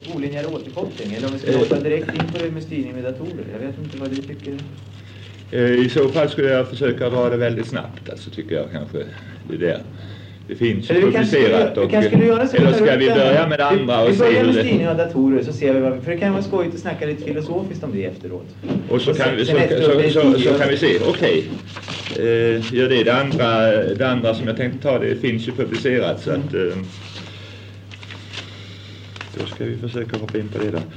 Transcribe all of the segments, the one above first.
olinjär återkoppling, eller om vi ska hoppa direkt in på det med styrning med datorer. Jag vet inte vad du tycker. I så fall skulle jag försöka dra det väldigt snabbt, alltså tycker jag kanske det där. Det finns ju publicerat eller ska vi börja med det andra och se hur det... Vi börjar med styrning av datorer så ser vi vad, för det kan vara skojigt att snacka lite filosofiskt om det efteråt. Och så kan vi se, okej. Ja, det andra som jag tänkte ta, det finns ju publicerat så att då ska vi försöka hoppa in på det då.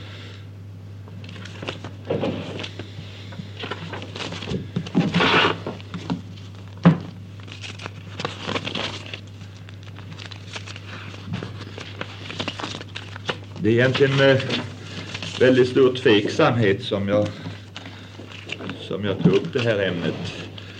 Det är egentligen väldigt stor tveksamhet som jag tog upp det här ämnet.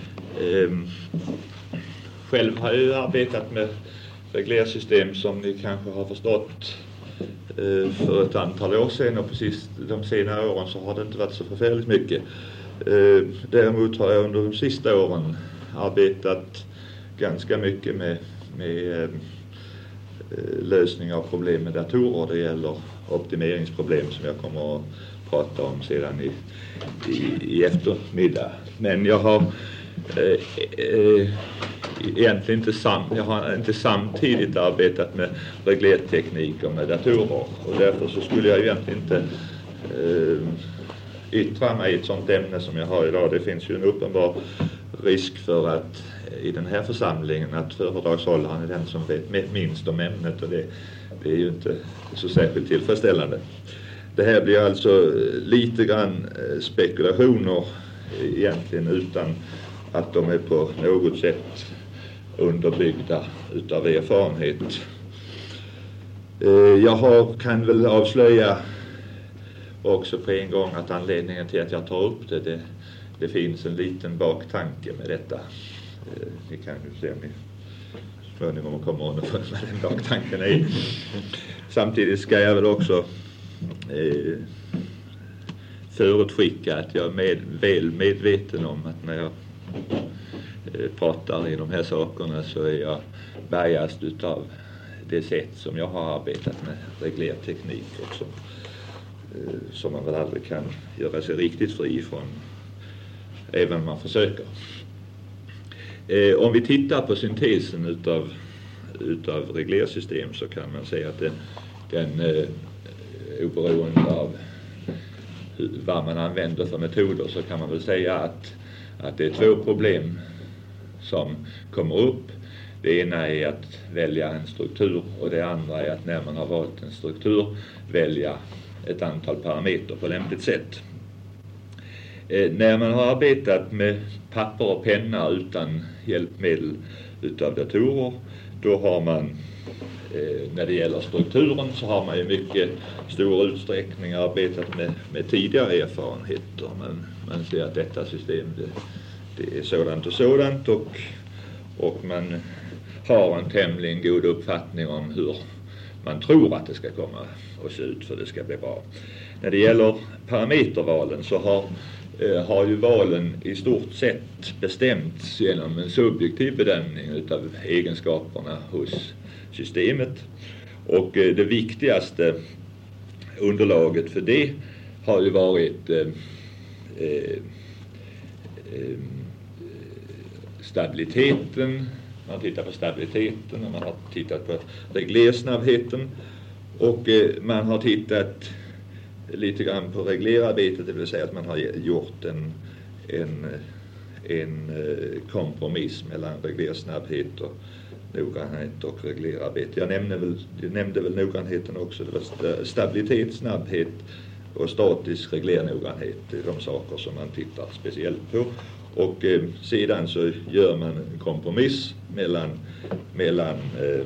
Själv har jag arbetat med reglersystem som ni kanske har förstått för ett antal år sedan, och precis de senare åren så har det inte varit så förfärligt mycket. Däremot har jag under de sista åren arbetat ganska mycket med lösning av problem med datorer. Det gäller optimeringsproblem som jag kommer att prata om sedan i eftermiddag. Men jag har egentligen inte samtidigt arbetat med reglerteknik och med datorer, och därför så skulle jag egentligen inte yttra mig i ett sånt ämne som jag har idag. Det finns ju en uppenbar risk för att i den här församlingen att föredragshållaren är den som vet minst om ämnet, och det är ju inte så särskilt tillfredsställande. Det här blir alltså lite grann spekulationer egentligen, utan att de är på något sätt underbyggda utav erfarenhet. Jag kan väl avslöja också på en gång att anledningen till att jag tar upp det finns en liten baktanke med detta. Ni kan ju se om ni småningom kommer underfund med den baktanken är. Samtidigt ska jag väl också förutskicka att jag är väl medveten om att när jag pratar i de här sakerna så är jag biased utav det sätt som jag har arbetat med reglerteknik, och som man väl aldrig kan göra sig riktigt fri från, även om man försöker. Om vi tittar på syntesen utav reglersystem så kan man säga att den oberoende av vad man använder för metoder, så kan man väl säga att det är två problem som kommer upp. Det ena är att välja en struktur, och det andra är att när man har valt en struktur välja ett antal parametrar på lämpligt sätt. När man har arbetat med papper och penna utan hjälpmedel utav datorer, då har man när det gäller strukturen så har man i mycket stor utsträckning arbetat med tidigare erfarenheter. Man ser att detta system det är sådant och man har en tämligen god uppfattning om hur man tror att det ska komma att se ut för det ska bli bra. När det gäller parametervalen så har ju valen i stort sett bestämts genom en subjektiv bedömning utav egenskaperna hos systemet, och det viktigaste underlaget för det har ju varit stabiliteten. Man tittar på stabiliteten och man har tittat på reglersnabbheten, och man har tittat lite grann på reglerarbetet, det vill säga att man har gjort en kompromiss mellan reglersnabbhet och noggrannhet och reglerarbete. Jag nämnde väl noggrannheten också. Det var stabilitet, snabbhet och statisk reglernoggrannhet. Det är de saker som man tittar speciellt på. Och sedan så gör man en kompromiss mellan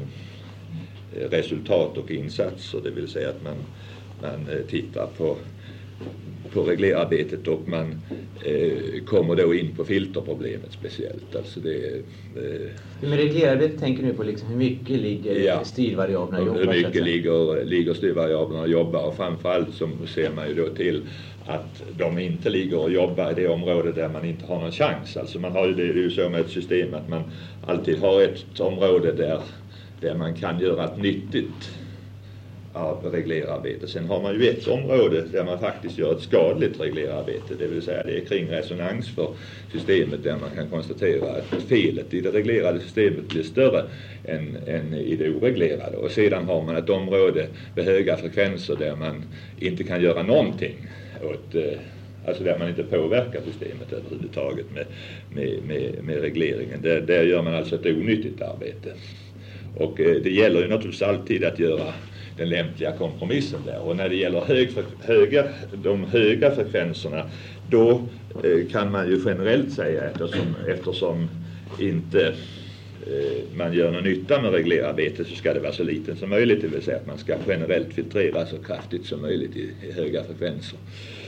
resultat och insatser. Det vill säga att man tittar på reglerarbetet, och man kommer då in på filterproblemet speciellt. Alltså med reglerarbete tänker du på liksom hur mycket ligger styrvariablerna jobbar? Hur mycket ligger styrvariablerna och jobbar, och framförallt så ser man ju då till att de inte ligger och jobbar i det område där man inte har någon chans. Alltså man har ju det är ju så med ett system att man alltid har ett område där man kan göra ett nyttigt reglerarbete. Sen har man ju ett område där man faktiskt gör ett skadligt reglerarbete, det vill säga det är kring resonans för systemet, där man kan konstatera att felet i det reglerade systemet blir större än i det oreglerade. Och sedan har man ett område med höga frekvenser där man inte kan göra någonting åt, alltså där man inte påverkar systemet överhuvudtaget med regleringen. Där gör man alltså ett onyttigt arbete. Och det gäller ju naturligtvis alltid att göra den lämpliga kompromissen där. Och när det gäller de höga frekvenserna, då kan man ju generellt säga, eftersom inte man gör någon nytta med reglerarbete, så ska det vara så liten som möjligt. Det vill säga att man ska generellt filtrera så kraftigt som möjligt i höga frekvenser.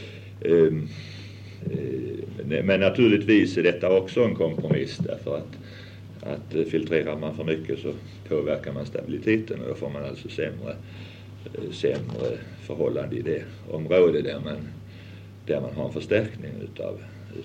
Men naturligtvis är detta också en kompromiss, därför att filtrerar man för mycket så påverkar man stabiliteten, och då får man alltså sämre förhållande i det område där man har en förstärkning utav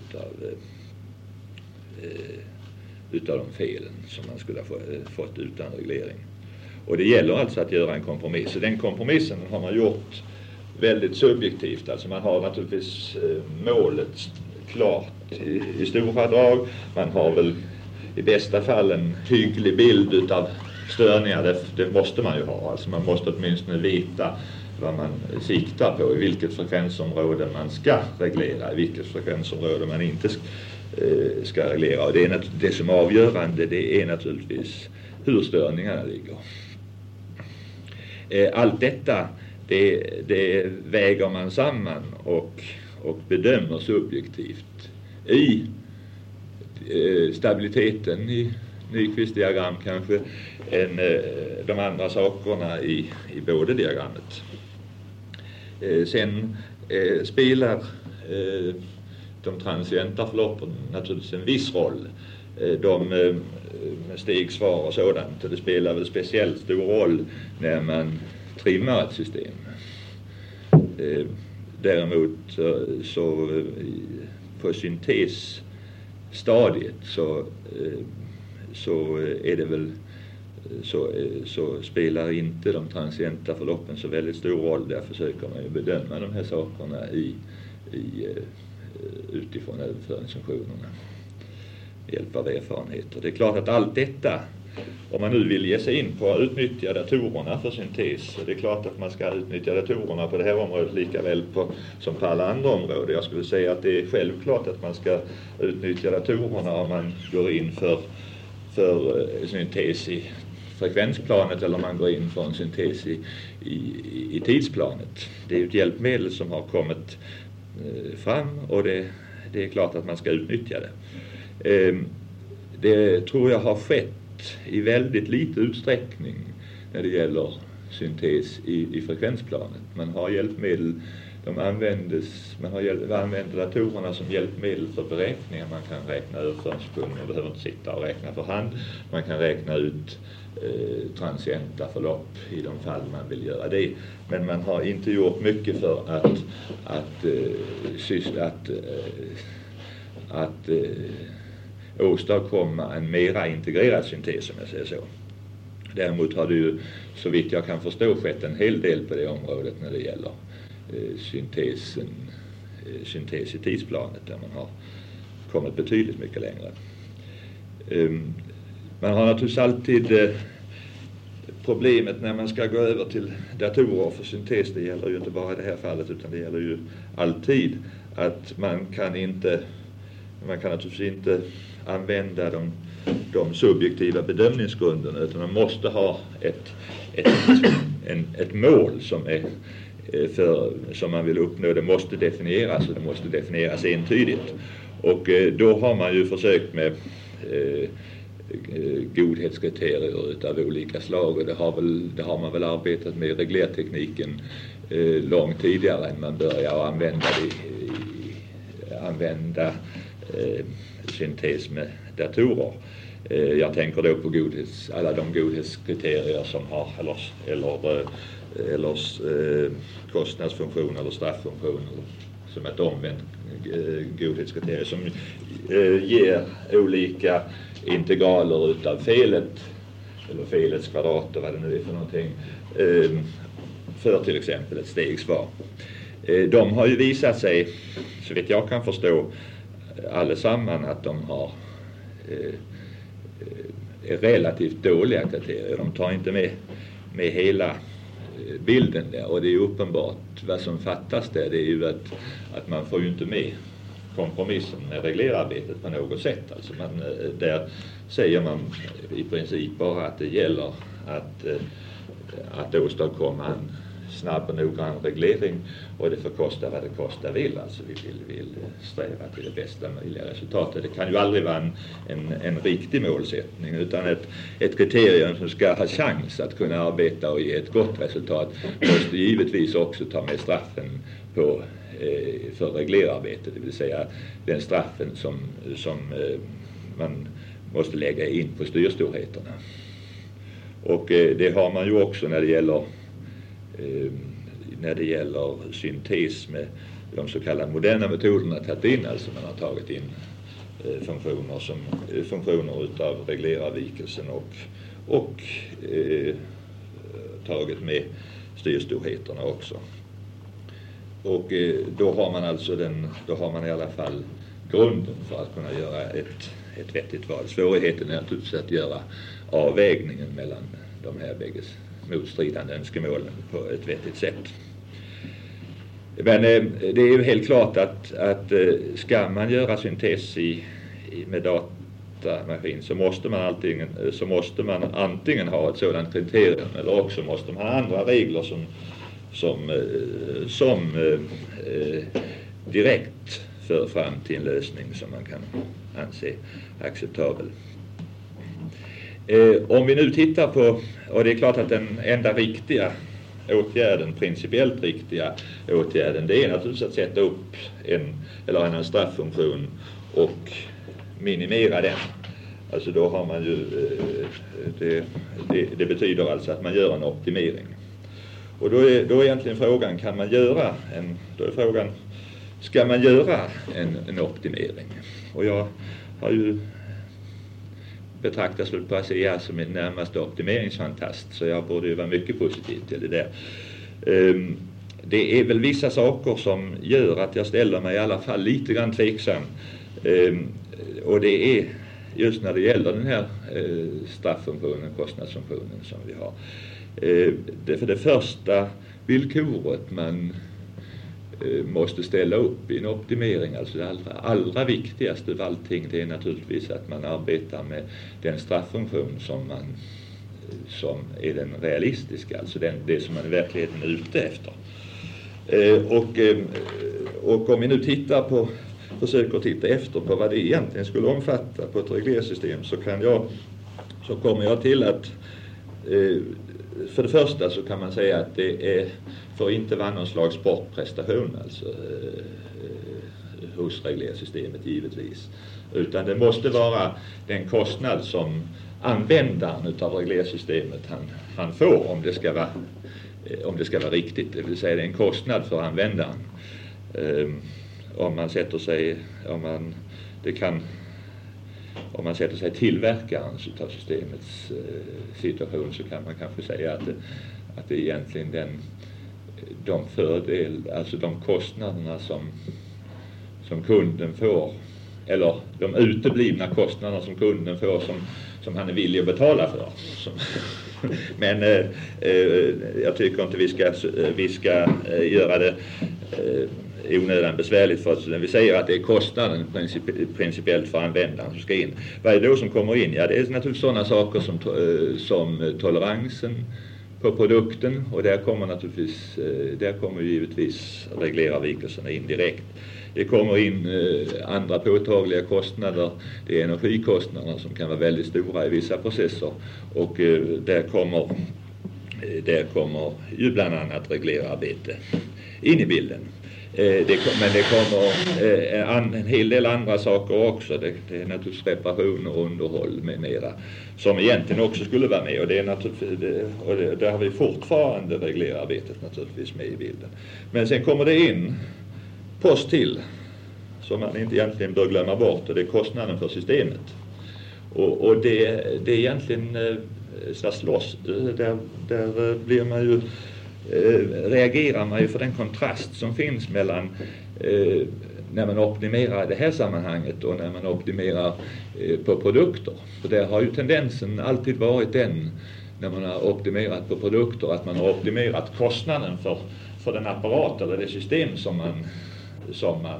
de felen som man skulle ha fått utan reglering. Och det gäller alltså att göra en kompromiss. Och den kompromissen har man gjort väldigt subjektivt. Alltså man har naturligtvis målet klart i stora drag. Man har väl i bästa fall en hygglig bild utav störningar. Det måste man ju ha. Alltså man måste åtminstone veta vad man siktar på, i vilket frekvensområde man ska reglera, i vilket frekvensområde man inte ska reglera. Och det som är avgörande, det är naturligtvis hur störningarna ligger. Allt detta, det väger man samman och bedömer subjektivt. I stabiliteten i Nyqvists diagram kanske än de andra sakerna i både diagrammet. Sen spelar de transienta förloppen naturligtvis en viss roll. De med stegsvar och sådant. Det spelar väl speciellt stor roll när man trimmar ett system. Däremot så på syntesstadiet så är det väl så spelar inte de transienta förloppen så väldigt stor roll. Där försöker man ju bedöma de här sakerna utifrån överföringsfunktionerna med hjälp av erfarenheter. Det är klart att allt detta, om man nu vill ge sig in på att utnyttja datorerna för syntes, det är klart att man ska utnyttja datorerna på det här området lika väl som på alla andra områden. Jag skulle säga att det är självklart att man ska utnyttja datorerna om man går in för syntes i frekvensplanet, eller om man går in för en syntes i tidsplanet. Det är ju ett hjälpmedel som har kommit fram, och det är klart att man ska utnyttja det. Det tror jag har skett i väldigt lite utsträckning när det gäller syntes i frekvensplanet. Man har hjälpmedel, man använder datorerna som hjälpmedel för beräkningar. Man kan räkna överföringsfunktioner, man behöver inte sitta och räkna för hand. Man kan räkna ut transienta förlopp i de fall man vill göra det. Men man har inte gjort mycket för att åstadkomma en mera integrerad syntes, som jag säger så. Däremot har det ju, så vitt jag kan förstå, skett en hel del på det området när det gäller syntes i tidsplanet, där man har kommit betydligt mycket längre. Man har naturligtvis alltid problemet när man ska gå över till datorer för syntes. Det gäller ju inte bara i det här fallet, utan det gäller ju alltid att man kan naturligtvis inte använda de subjektiva bedömningsgrunderna, utan man måste ha ett mål som man vill uppnå. Det måste definieras, och det måste definieras entydigt. Och då har man ju försökt med godhetskriterier utav olika slag, och det har man väl arbetat med reglertekniken långt tidigare än man börjar använda syntes med datorer. Jag tänker då på alla de godhetskriterier som har eller kostnadsfunktion eller strafffunktion, som ett omvänt godhetskriterium som ger olika integraler utav felet, eller felets kvadrat, vad det nu är för någonting, för till exempel ett stegsvar. De har ju visat sig, så vitt jag kan förstå, allesamman att de har relativt dåliga kriterier. De tar inte med hela bilden där, och det är uppenbart vad som fattas där. Det är ju att man får ju inte med kompromissen med reglerarbetet på något sätt. Alltså där säger man i princip bara att det gäller att åstadkomma en snabb och noggrann reglering, och det får kosta vad det kosta vill. Alltså vi vill sträva till det bästa möjliga resultatet. Det kan ju aldrig vara en riktig målsättning, utan ett kriterium som ska ha chans att kunna arbeta och ge ett gott resultat måste givetvis också ta med straffen för reglerarbete, det vill säga den straffen som man måste lägga in på styrstorheterna. Och det har man ju också när det gäller syntes med de så kallade moderna metoderna tagit in. Alltså man har tagit in funktioner utav reglerarvikelsen och tagit med styrstorheterna också. Och då har man i alla fall grunden för att kunna göra ett vettigt val. Svårigheten är naturligtvis att göra avvägningen mellan de här bägge motstridande önskemålen på ett vettigt sätt. Men det är ju helt klart att ska man göra syntes med datamaskin så måste man antingen ha ett sådant kriterium, eller också måste man ha andra regler som direkt för fram till en lösning som man kan anse acceptabel. Om vi nu tittar på, och det är klart att den enda riktiga åtgärden, principiellt riktiga åtgärden, det är naturligtvis att sätta upp en strafffunktion och minimera den. Alltså då har man ju, det betyder alltså att man gör en optimering. Och då är egentligen frågan, ska man göra en optimering? Och jag har ju betraktas på ASEA som en närmaste optimeringsfantast, så jag borde ju vara mycket positiv till det där. Det är väl vissa saker som gör att jag ställer mig i alla fall lite grann tveksam. Och det är just när det gäller den här strafffunktionen, kostnadsfunktionen som vi har. För det första villkoret man måste ställa upp i en optimering, alltså det allra viktigaste av allting, det är naturligtvis att man arbetar med den strafffunktion som är den realistiska, alltså det som man i verkligheten är ute efter. Och om vi nu försöker titta efter på vad det egentligen skulle omfatta på ett reglersystem, så kommer jag till att för det första så kan man säga att det får inte vara någon slags sportprestation alltså, hos reglersystemet givetvis. Utan det måste vara den kostnad som användaren utav reglersystemet han får om det ska vara riktigt. Det vill säga det är en kostnad för användaren. Om man sätter sig tillverkarens utav systemets situation, så kan man kanske säga att det är egentligen de kostnaderna som kunden får, eller de uteblivna kostnaderna som kunden får som han är villig att betala för. Men jag tycker inte vi ska göra det onödan besvärligt för oss. När vi säger att det är kostnaden principiellt för användaren som ska in. Vad är det då som kommer in? Ja, det är naturligtvis sådana saker som toleransen på produkten, och där kommer givetvis reglerarvikelserna in direkt. Det kommer in andra påtagliga kostnader. Det är energikostnader som kan vara väldigt stora i vissa processer, och där kommer ju bland annat reglerarbete in i bilden. Men det kommer en hel del andra saker också. Det är naturligtvis reparationer och underhåll med mera som egentligen också skulle vara med, och det är naturligtvis, och där har vi fortfarande reglerarbetet naturligtvis med i bilden. Men sen kommer det in post till som man inte egentligen bör glömma bort, och det är kostnaden för systemet. Och det är egentligen slåss. Där blir man ju reagerar man ju för den kontrast som finns mellan när man optimerar det här sammanhanget och när man optimerar på produkter. För det har ju tendensen alltid varit den, när man har optimerat på produkter, att man har optimerat kostnaden för den apparat eller det system som man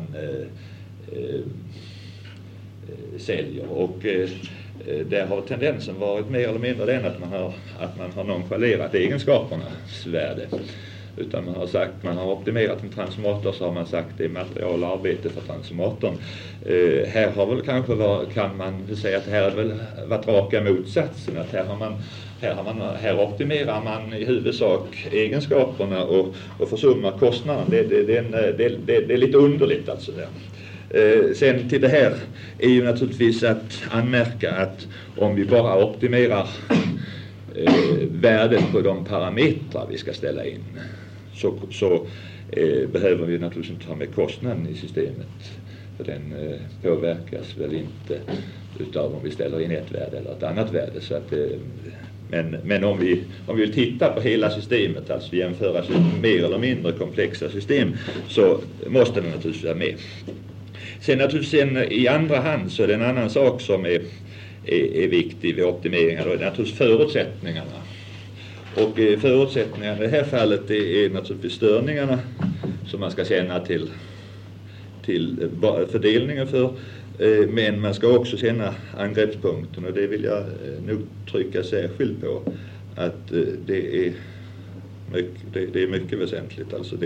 säljer. Och där har tendensen varit mer eller mindre den att man har nonchalerat egenskapernas värde. Utan man har optimerat en transformator, så har man sagt det är material och arbete för transformatorn. Här har väl kan man säga att här har det väl varit raka motsatsen. Att här optimerar man i huvudsak egenskaperna och försummar kostnaden. Det är lite underligt alltså där. Sen till det här är ju naturligtvis att anmärka att om vi bara optimerar värdet på de parametrar vi ska ställa in, så behöver vi naturligtvis inte ha med kostnaden i systemet, för den påverkas väl inte utav om vi ställer in ett värde eller ett annat värde. Så att, men om vi vill titta på hela systemet, alltså jämföra mer eller mindre komplexa system, så måste den naturligtvis vara med. Sen naturligtvis i andra hand så är det en annan sak som är viktig vid optimeringar, och det är naturligtvis förutsättningarna. Och förutsättningarna i det här fallet är naturligtvis störningarna som man ska känna till fördelningen för. Men man ska också känna angreppspunkten, och det vill jag nog trycka särskilt på, att det är mycket väsentligt. Alltså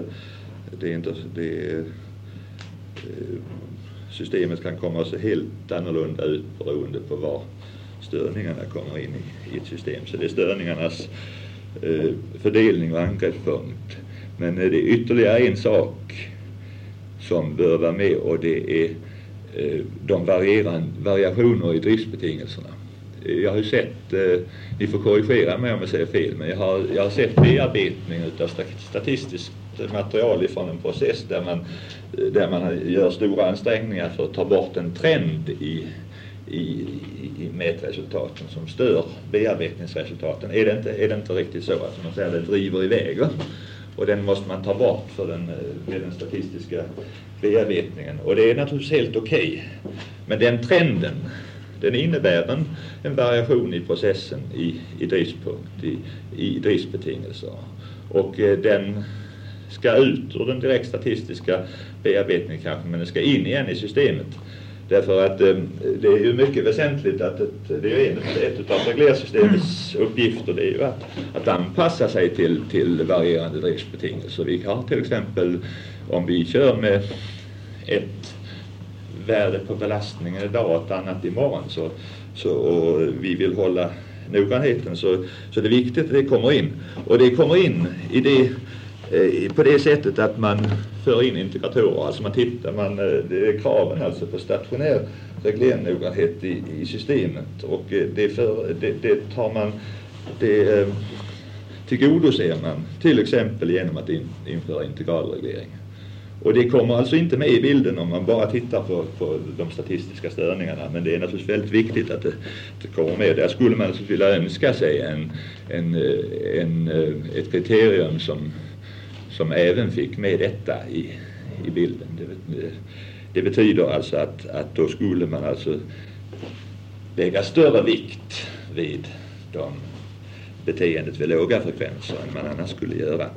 systemet kan komma att se helt annorlunda ut beroende på var störningarna kommer in i ett system. Så det är störningarnas fördelning och angreppspunkt. Men det är ytterligare en sak som bör vara med, och det är de variationer i driftsbetingelserna. Jag har ju sett, ni får korrigera mig om jag säger fel, men jag har sett bearbetning av statistiskt material ifrån en process där man gör stora ansträngningar för att ta bort en trend i mätresultaten som stör bearbetningsresultaten. Är det inte riktigt så att man säger att det driver iväg, va? Och den måste man ta bort med den statistiska bearbetningen. Och det är naturligtvis helt okej. Men den trenden, den innebär en variation i processen i driftspunkt, i driftsbetingelser. Och den ska ut ur den direkt statistiska bearbetningen kanske, men den ska in igen i systemet. Därför att det är ju mycket väsentligt att det är ett av reglersystemets uppgifter, det är ju att anpassa sig till varierande driftsbetingelser. Vi har till exempel, om vi kör med ett värde på belastningen idag och ett annat imorgon, och vi vill hålla noggrannheten, så är det viktigt att det kommer in. Och det kommer in på det sättet att man för in integratorer, alltså det är kraven alltså på stationär reglernoggrannhet i systemet, och det tillgodoser man till exempel genom att införa integralreglering. Och det kommer alltså inte med i bilden om man bara tittar på de statistiska störningarna, men det är naturligtvis väldigt viktigt att det kommer med. Där skulle man alltså vilja önska sig ett kriterium som även fick med detta i bilden. Det betyder alltså att då skulle man alltså lägga större vikt vid beteendet vid låga frekvenser än man annars skulle göra.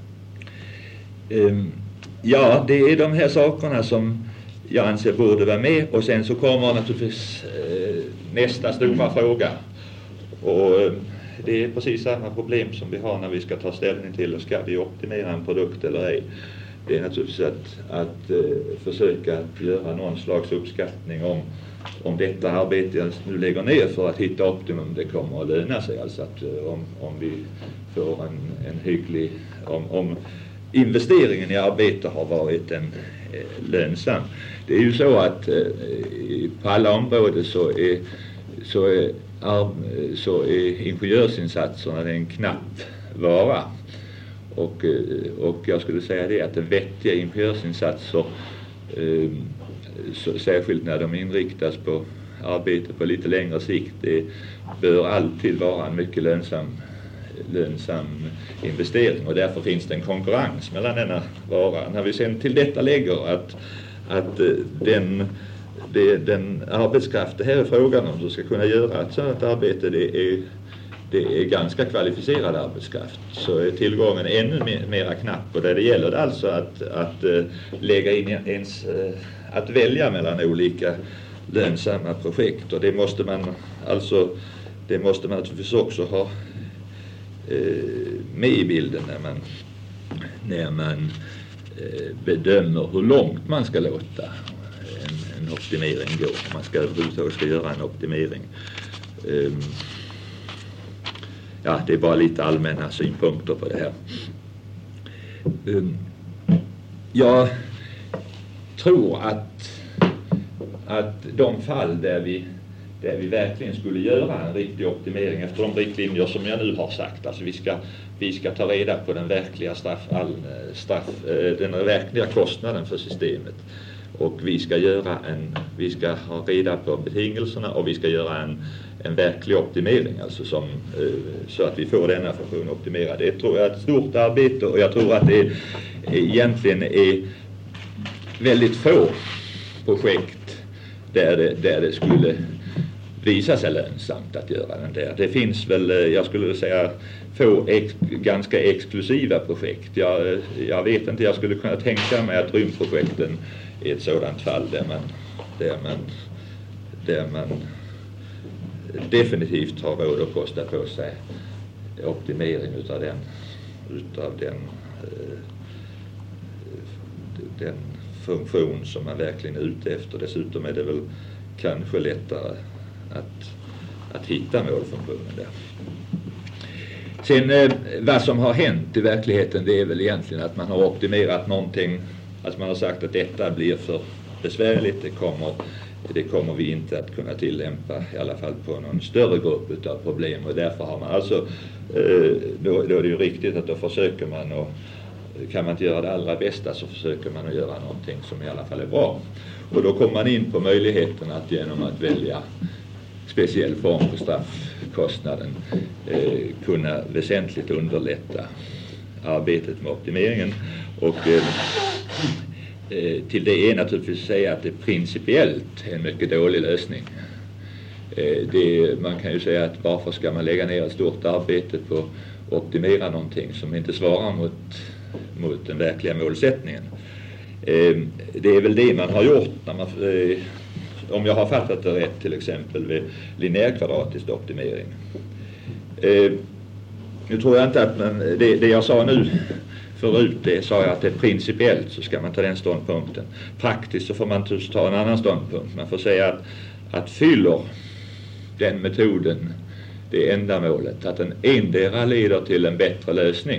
Ja, det är de här sakerna som jag anser borde vara med, och sen så kommer naturligtvis nästa stora fråga, och det är precis samma problem som vi har när vi ska ta ställning till, ska vi optimera en produkt eller ej. Det är naturligtvis att försöka göra någon slags uppskattning om detta arbete jag nu lägger ner för att hitta optimum, det kommer att löna sig. Alltså att om vi får en hygglig, om investeringen i arbete har varit en lönsam. Det är ju så att på alla områden så är ingenjörsinsatserna en knapp vara. Och jag skulle säga det att vettiga ingenjörsinsatser, särskilt när de inriktas på arbete på lite längre sikt, det bör alltid vara en mycket lönsam lönsam investering, och därför finns det en konkurrens mellan denna vara. När vi sen till detta lägger att den arbetskraft det här är frågan om som ska kunna göra ett sådant arbete, det är ganska kvalificerad arbetskraft, så är tillgången ännu mera knapp, och där det gäller alltså att lägga in att välja mellan olika lönsamma projekt, och det måste man naturligtvis också ha med i bilden när man bedömer hur långt man ska låta en optimering gå, om man ska överhuvudtaget ska göra en optimering. Ja, det är bara lite allmänna synpunkter på det här. Jag tror att de fall där vi verkligen skulle göra en riktig optimering efter de riktlinjer som jag nu har sagt, alltså vi ska ta reda på den verkliga den verkliga kostnaden för systemet, och vi ska ha reda på betingelserna, och vi ska göra en verklig optimering, alltså så att vi får denna funktion optimerad. Det tror jag är ett stort arbete, och jag tror att det egentligen är väldigt få projekt där det skulle visa sig lönsamt att göra den där. Det finns väl, jag skulle säga, få ganska exklusiva projekt. Jag vet inte, jag skulle kunna tänka mig att rymdprojekten är ett sådant fall där man definitivt har råd att kosta på sig optimering utav den funktion som man verkligen är ute efter. Dessutom är det väl kanske lättare att hitta målfunktionen där. Sen vad som har hänt i verkligheten, det är väl egentligen att man har optimerat någonting, alltså man har sagt att detta blir för besvärligt, det kommer vi inte att kunna tillämpa, i alla fall på någon större grupp utav problem, och därför har man alltså då är det ju riktigt att då försöker man, och kan man inte göra det allra bästa så försöker man att göra någonting som i alla fall är bra, och då kommer man in på möjligheten att genom att välja speciell form för straffkostnaden kunna väsentligt underlätta arbetet med optimeringen. Och till det är naturligtvis att säga att det principiellt är en mycket dålig lösning. Man kan ju säga att varför ska man lägga ner ett stort arbete på att optimera någonting som inte svarar mot den verkliga målsättningen. Det är väl det man har gjort när man, om jag har fattat det rätt, till exempel vid linjärkvadratisk optimering. Nu tror jag inte att det jag sa nu förut, det sa jag att det är principiellt så ska man ta den ståndpunkten. Praktiskt så får man ta en annan ståndpunkt. Man får säga att fyller den metoden det ändamålet, att den endera leder till en bättre lösning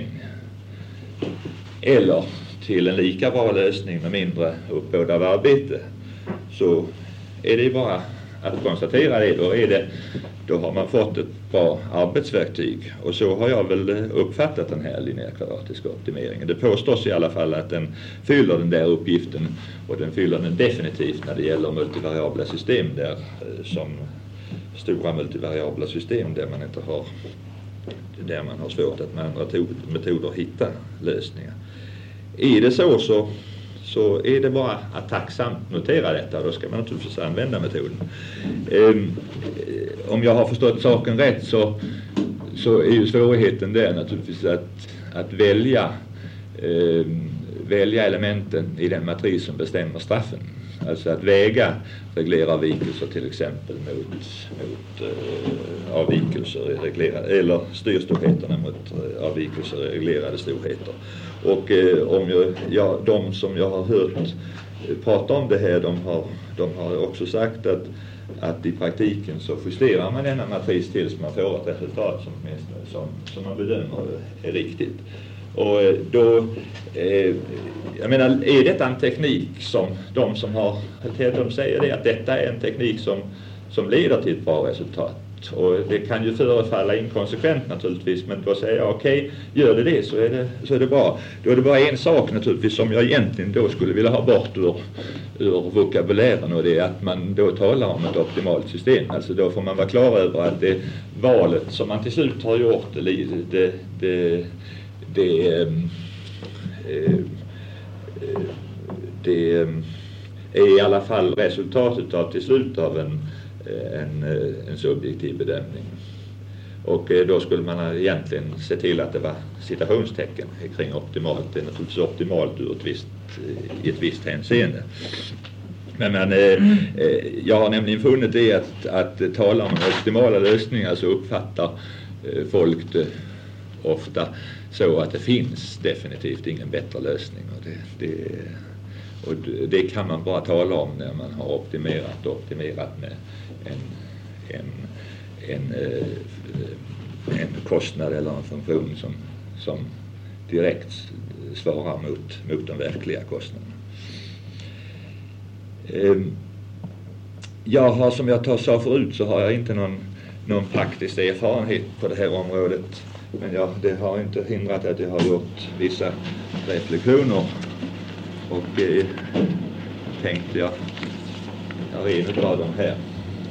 eller till en lika bra lösning med mindre uppbåd av arbete, så är det bara att konstatera det. Då har man fått ett bra arbetsverktyg, och så har jag väl uppfattat den här linjärkvadratiska optimeringen. Det påstås i alla fall att den fyller den där uppgiften, och den fyller den definitivt när det gäller multivariabla system, som stora multivariabla system där man har svårt att med andra metoder hitta lösningar. Är det så är det bara att tacksamt notera detta, då ska man naturligtvis använda metoden. Om jag har förstått saken rätt så är ju svårigheten där naturligtvis att välja elementen i den matris som bestämmer straffen. Alltså att väga regleravvikelser till exempel mot avvikelser reglerade, eller styrstorheterna mot avvikelser reglerade storheter. Och de som jag har hört prata om det här, de har också sagt att i praktiken så justerar man denna matris tills man får ett resultat som man bedömer är riktigt. Och då, jag menar, är detta en teknik som de säger det, att detta är en teknik som leder till ett bra resultat? Och det kan ju förefalla inkonsekvent naturligtvis, men då säger jag okej, gör det så är det bra. Då är det bara en sak naturligtvis som jag egentligen då skulle vilja ha bort ur vokabulären, och det är att man då talar om ett optimalt system. Alltså då får man vara klar över att det valet som man till slut har gjort, det är i alla fall resultatet av till slut av en subjektiv bedömning. Och då skulle man egentligen se till att det var citationstecken kring optimalt. Det är naturligtvis optimalt i ett visst hänseende. Men jag har nämligen funnit det att tala om optimala lösningar, så uppfattar folk det ofta så att det finns definitivt ingen bättre lösning. Och det kan man bara tala om när man har optimerat med en kostnad eller en funktion som direkt svarar mot de verkliga kostnaderna. Jag har, som jag sa förut, så har jag inte någon praktisk erfarenhet på det här området, men det har inte hindrat att jag har gjort vissa reflektioner, och tänkte jag är en av dem här.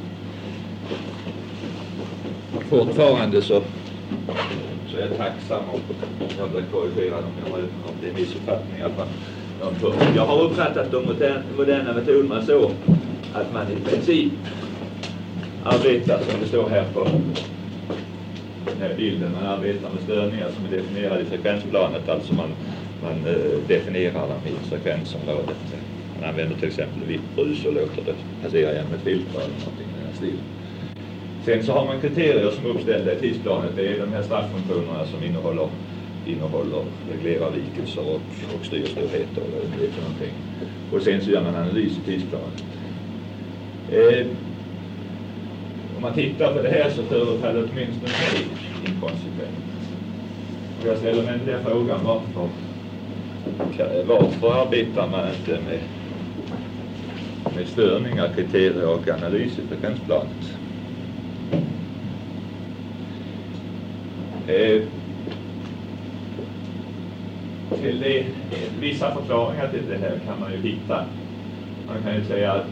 Fortfarande så är jag tacksam om jag blir korrigerad om jag har det missuppfattningar på någon punkt. Jag har uppfattat de moderna metoderna så att man i princip arbetar, som det står här på den här bilden, man arbetar med störningar som är definierade i frekvensplanet, alltså man definierar dem i frekvensområdet. Man använder till exempel vitt brus och låter det passera genom ett filter eller någonting i den stilen. Sen så har man kriterier som är uppställda i tidsplanet. Det är de här strafffunktionerna som innehåller reglerarvikelser och styrstorheter och det är någonting. Och sen så gör man analys i tidsplanet. Om man tittar på det här så förefaller det åtminstone inkonsekvent. Och jag ställer mig den frågan, varför arbetar man inte med störningar, kriterier och analys i frekvensplanet? Till vissa förklaringar till det här kan man ju hitta. Man kan ju säga att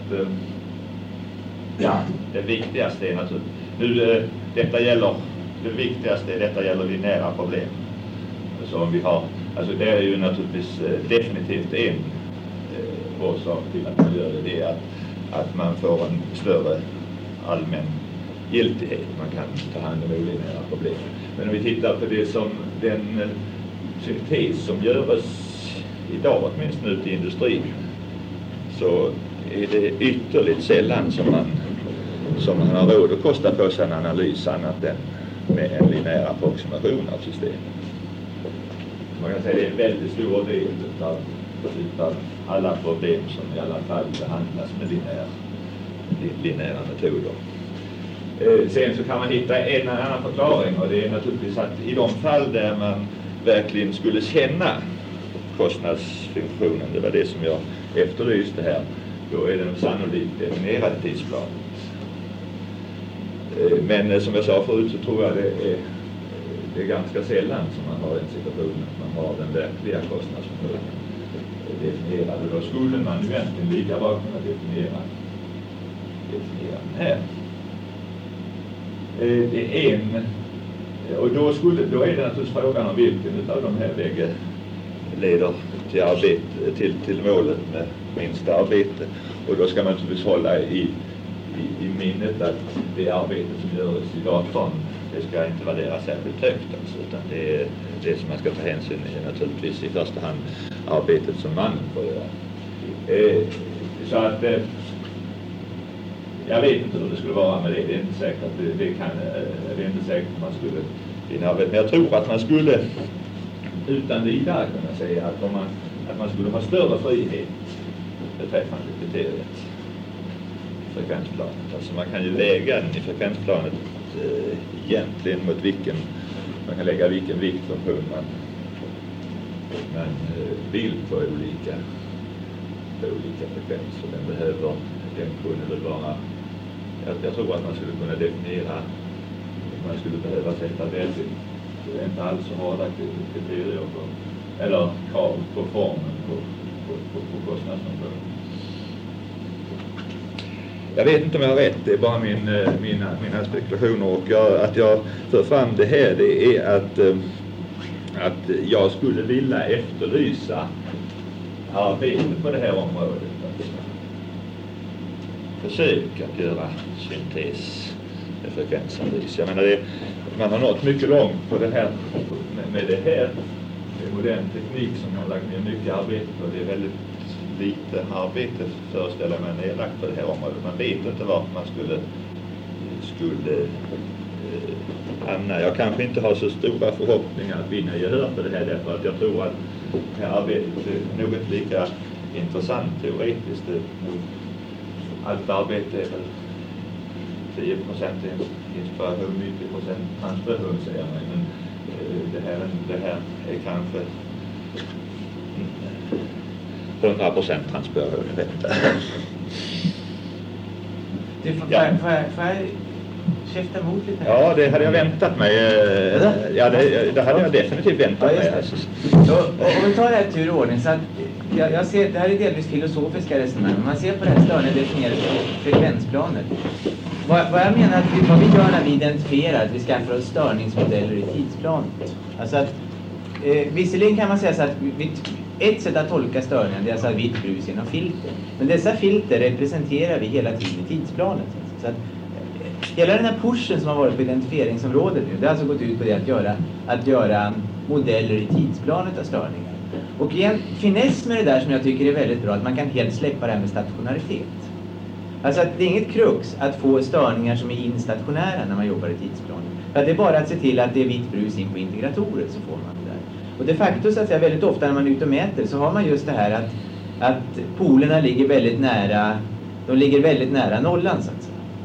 det viktigaste är naturligtvis detta gäller linjära problem. Så om vi har, alltså det är ju naturligtvis definitivt en orsak till att man gör det är att man får en större allmän giltighet. Man kan ta hand om olinjära problem. Men om vi tittar på det som den syntes som görs idag, åtminstone ute i industrin, så är det ytterligt sällan som man har råd att kosta på sig en analys annat än med en linjär approximation av systemet. Man kan säga att det är en väldigt stor del av alla problem som i alla fall behandlas med linjära metoder. Sen så kan man hitta en annan förklaring, och det är naturligtvis att i de fall där man verkligen skulle känna kostnadsfunktionen, det var det som jag efterlyste här, då är den sannolikt definierad i tidsplanet. Men som jag sa förut så tror jag det är ganska sällan som man har en situation att man har den verkliga kostnadsfunktionen definierad, och då skulle man ju egentligen lika bra kunna definiera den här. Det är och då är det naturligtvis frågan om vilken av de här bägge leder till arbete, till målet med minsta arbete. Och då ska man naturligtvis hålla i minnet att det arbete som görs i datorn, det ska inte värderas särskilt högt alltså, utan det som man ska ta hänsyn är naturligtvis i första hand arbetet som mannen får göra. Så att jag vet inte hur det skulle vara med det. Det är inte säkert att det är inte säkert att man skulle vinna arbete. Men jag tror att man skulle utan vidare kunna säga att man skulle ha större frihet beträffande kriteriet i frekvensplanet. Alltså man kan ju lägga den i frekvensplanet egentligen mot man kan lägga vilken viktfunktion man vill på olika frekvenser. Den kunde väl vara, jag tror att man skulle kunna definiera man skulle behöva sätta väldigt, inte alls så hårda kriterier eller krav på formen på kostnadskontroll. Jag vet inte om jag har rätt, det är bara mina spekulationer, och att jag för fram det här, det är att jag skulle vilja efterlysa arbete på det här området. Försök att göra syntesfrekvensanalys. Jag menar man har nått mycket långt på det här med det här. Det är modern teknik som har lagt ner mycket arbete, och det är väldigt lite arbete föreställer man nedlagt på det här området. Man vet inte varför man skulle hamna. Jag kanske inte har så stora förhoppningar att vinna gehör för det här, därför att jag tror att det här arbetet är något lika intressant teoretiskt. Allt arbete är väl 10% inspiration, 90% transpiration, säger man. Men det här är kanske 100% transpiration, jag vet inte. Får jag käfta emot lite? Ja, det hade jag väntat mig. Ja, det hade jag definitivt väntat mig. Om vi tar det här tur och ordning, så att jag ser, det här är delvis filosofiska resonemang. Man ser på det här störningen definierat frekvensplaner. Vad jag menar att vad vi gör när vi identifierar att vi skaffar oss störningsmodeller i tidsplanet. Alltså att visserligen kan man säga så att ett sätt att tolka störningen, det är alltså vitt brus genom filter. Men dessa filter representerar vi hela tiden i tidsplanet. Så att hela den här pushen som har varit på identifieringsområdet nu, det har alltså gått ut på det att göra modeller i tidsplanet av störningar. Och en finess med det där som jag tycker är väldigt bra, att man kan helt släppa det här med stationaritet. Alltså att det är inget krux att få störningar som är instationära när man jobbar i tidsplanen. För att det är bara att se till att det är vitt brus in på integratorer, så får man det där. Och de facto så att säga, väldigt ofta när man är ute och mäter så har man just det här att polerna ligger väldigt nära, de ligger väldigt nära nollan så att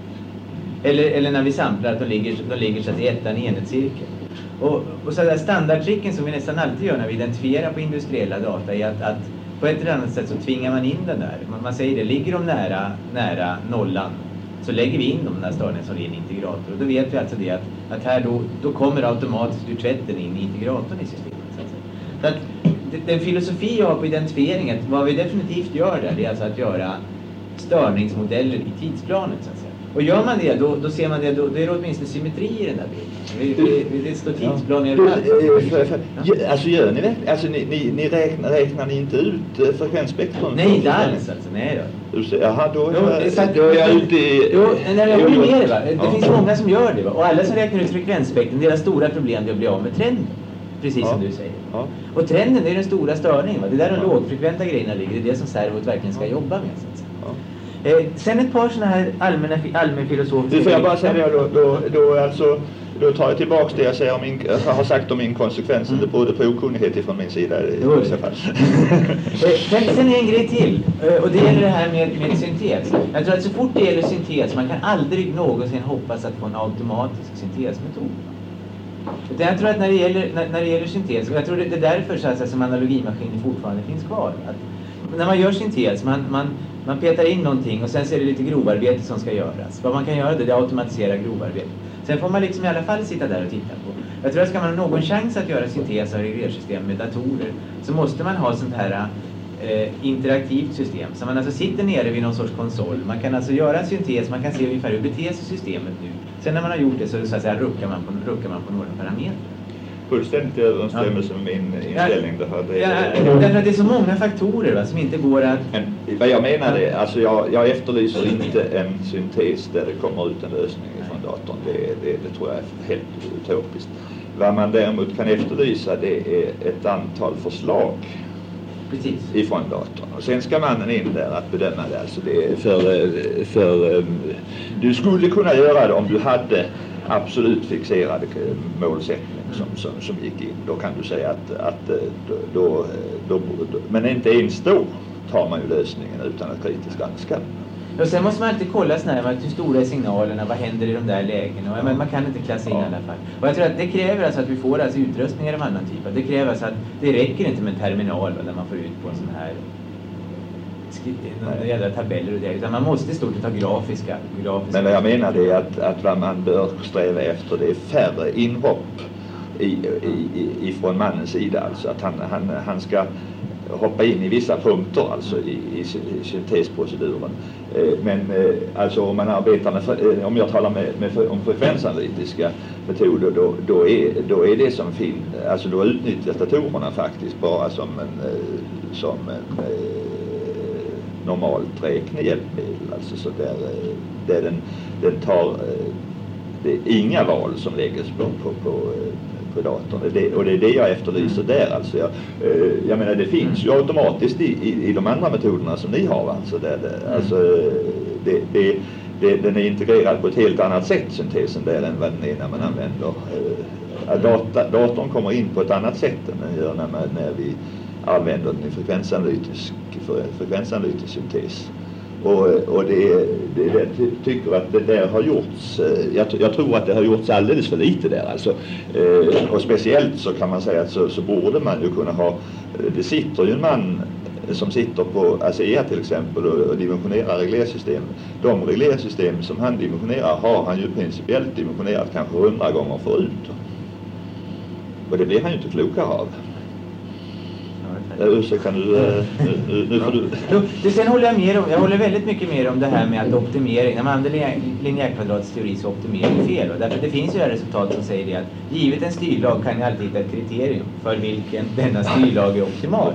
säga. Eller när vi samplar att de ligger så att i ettan i enhetscirkeln. Och så där standardtricken som vi nästan alltid gör när vi identifierar på industriella data är att på ett eller annat sätt så tvingar man in den där. Man säger det, ligger de nära nollan så lägger vi in de där störningarna som är en integrator. Och då vet vi alltså det att här då kommer automatiskt ur tvätten in i integratorn i systemet. Så att den filosofi jag har på identifieringen, vad vi definitivt gör där, det är alltså att göra störningsmodeller i tidsplanet så att säga. Och gör man det, då ser man det, då är det åtminstone symmetri i den där bilden. Det står tidsplan överallt. Alltså gör ni det? Alltså ni räknar ni inte ut frekvensspektrum? Nej, inte alls alltså. Nej då. Jaha, då är jag ute i... Jag håller med det, va? Det finns många som gör det, va? Och alla som räknar ut frekvensspektrum, deras stora problem är att bli av med trenden. Precis som du säger. Ja. Och trenden är den stora störningen, va? Det är där de lågfrekventa grejerna ligger. Det är det som servot verkligen ska jobba med. Så att säga. Sen ett par sådana här allmänfilosofiska... Du får jag bara säga det, då tar jag tillbaka det jag har sagt om inkonsekvensen. Det berodde på okunnighet ifrån min sida i vissa fall. Sen är en grej till, och det gäller det här med syntes. Jag tror att så fort det gäller syntes, man kan aldrig någonsin hoppas att få en automatisk syntesmetod. Jag tror att när det gäller syntes, och jag tror det är därför så att som analogimaskiner fortfarande finns kvar. Att när man gör syntes, man petar in någonting och sen så är det lite grovarbete som ska göras. Vad man kan göra det är att automatisera grovarbete. Sen får man liksom i alla fall sitta där och titta på. Jag tror att ska man ha någon chans att göra syntes av reglersystem med datorer, så måste man ha sånt här interaktivt system. Så man alltså sitter nere vid någon sorts konsol. Man kan alltså göra en syntes, man kan se ungefär hur beter sig systemet nu. Sen när man har gjort det så att säga ruckar man på några parametrar. Fullständigt i överensstämmelse med min inställning. Därför att det är så många faktorer, va, som inte går att... Men vad jag menar är, alltså jag efterlyser inte en syntes där det kommer ut en lösning från datorn. Det tror jag är helt utopiskt. Vad man däremot kan efterlysa, det är ett antal förslag. Precis. Ifrån datorn. Och sen ska mannen in där att bedöma det. Alltså det är du skulle kunna göra det om du hade absolut fixerade målsättning som gick in. Då kan du säga att men inte ens då tar man ju lösningen utan att kritiskt granska. Och sen måste man alltid kolla hur stora är signalerna, vad händer i de där lägena. Men man kan inte klassa in i alla fall. Och jag tror att det kräver alltså att vi får alltså utrustningar av annan typ. Det kräver alltså att det räcker inte med en terminal där man får ut på en sån här några jävla tabeller och det, utan man måste i stort sett ha grafiska. Men vad jag menar är att vad man bör sträva efter, det är färre inhopp ifrån mannens sida, alltså att han ska hoppa in i vissa punkter alltså i syntesproceduren. Men alltså om man arbetar med, om jag talar om frekvensanalytiska metoder, då är det som film, alltså då utnyttjas datorerna faktiskt bara som en normalt räknehjälpmedel, alltså så där den tar det är inga val som läggs på datorn. Och det är det jag efterlyser där. Alltså jag menar, det finns ju automatiskt i de andra metoderna som ni har. Alltså den är integrerad på ett helt annat sätt, syntesen där, än vad den är när man använder datorn kommer in på ett annat sätt än den gör när vi använder den i frekvensanalytisk syntes. Och det tycker att det där har gjorts, jag tror att det har gjorts alldeles för lite där alltså. Och speciellt så kan man säga att så borde man ju kunna ha, det sitter ju en man som sitter på ASEA till exempel och dimensionerar reglersystem. De reglersystem som han dimensionerar har han ju principiellt dimensionerat kanske 100 gånger förut. Och det blir han ju inte klokare av. Ursäkta nu får du. Sen håller jag håller väldigt mycket mer om det här med att optimering, när man använder linjärkvadratsteori så optimering fel. Och därför det finns ju det resultat som säger det att givet en styrlag kan jag alltid hitta ett kriterium för vilken denna styrlag är optimal.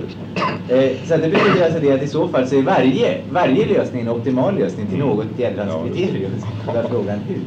Så det betyder alltså det att i så fall så är varje lösning en optimal lösning till något gällande kriterium. Där frågan hur.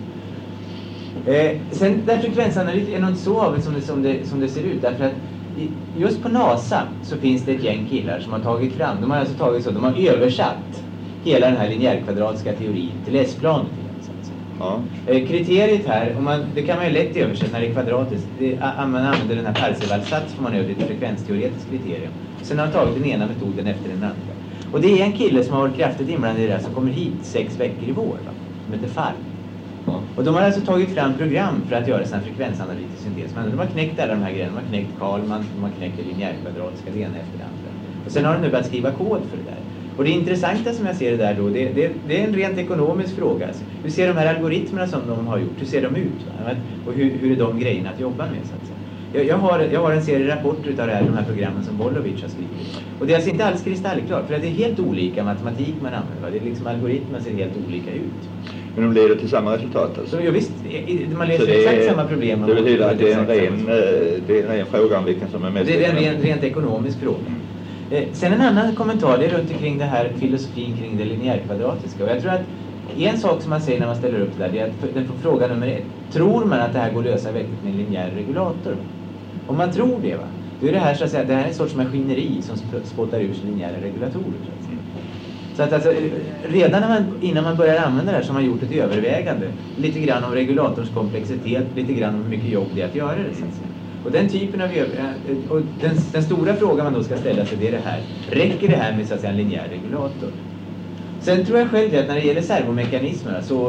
Sen där frekvensanalys är något så avigt som det ser ut, därför att just på NASA så finns det ett gäng killar som har tagit fram, de har översatt hela den här linjärkvadratiska teorin till S-planet. Ja. Kriteriet här, det kan man ju lätt översätta när det är kvadratiskt, man använder den här Parseval-sats får man över ett frekvensteoretiskt kriterium. Sen har man tagit den ena metoden efter den andra. Och det är en kille som har varit kraftigt inblandad i det här som kommer hit 6 veckor i vår, som heter Fall. Och de har alltså tagit fram program för att göra sån frekvensanalytisk syntes. Men de har knäckt alla de här grejerna. De har knäckt Kalman, de har knäckt det linjärkvadratiska, det ena efter det andra. Och sen har de nu börjat skriva kod för det där. Och det intressanta som jag ser det där då, det är en rent ekonomisk fråga. Alltså, hur ser de här algoritmerna som de har gjort, hur ser de ut? Va? Och hur är de grejerna att jobba med, så att säga. Jag har en serie rapporter utav de här programmen som Bolovic har skrivit. Och det är alltså inte alls kristallklart, för att det är helt olika matematik man använder. Det är liksom algoritmerna ser helt olika ut. Men de leder till samma resultat alltså? Så visst, man löser exakt samma problem. Det betyder att det är en ren fråga om vilken som är mest... Det är en rent ekonomisk fråga. Sen en annan kommentar, det är runt omkring det här filosofin kring det linjärkvadratiska. Och jag tror att en sak som man säger när man ställer upp det där, det är att den får fråga nummer 1. Tror man att det här går att lösa vettigt med en linjär regulator? Om man tror det, då är det här så att säga, det här är en sorts maskineri som spottar ur sig linjära regulatorer. Så att alltså, redan innan man börjar använda det här så har man gjort ett övervägande. Lite grann om regulatorns komplexitet, lite grann om hur mycket jobb det är att göra det. Så att säga. Och den typen av och den stora frågan man då ska ställa sig, det är det här. Räcker det här med så att säga en linjär regulator? Sen tror jag själv att när det gäller servomekanismerna så...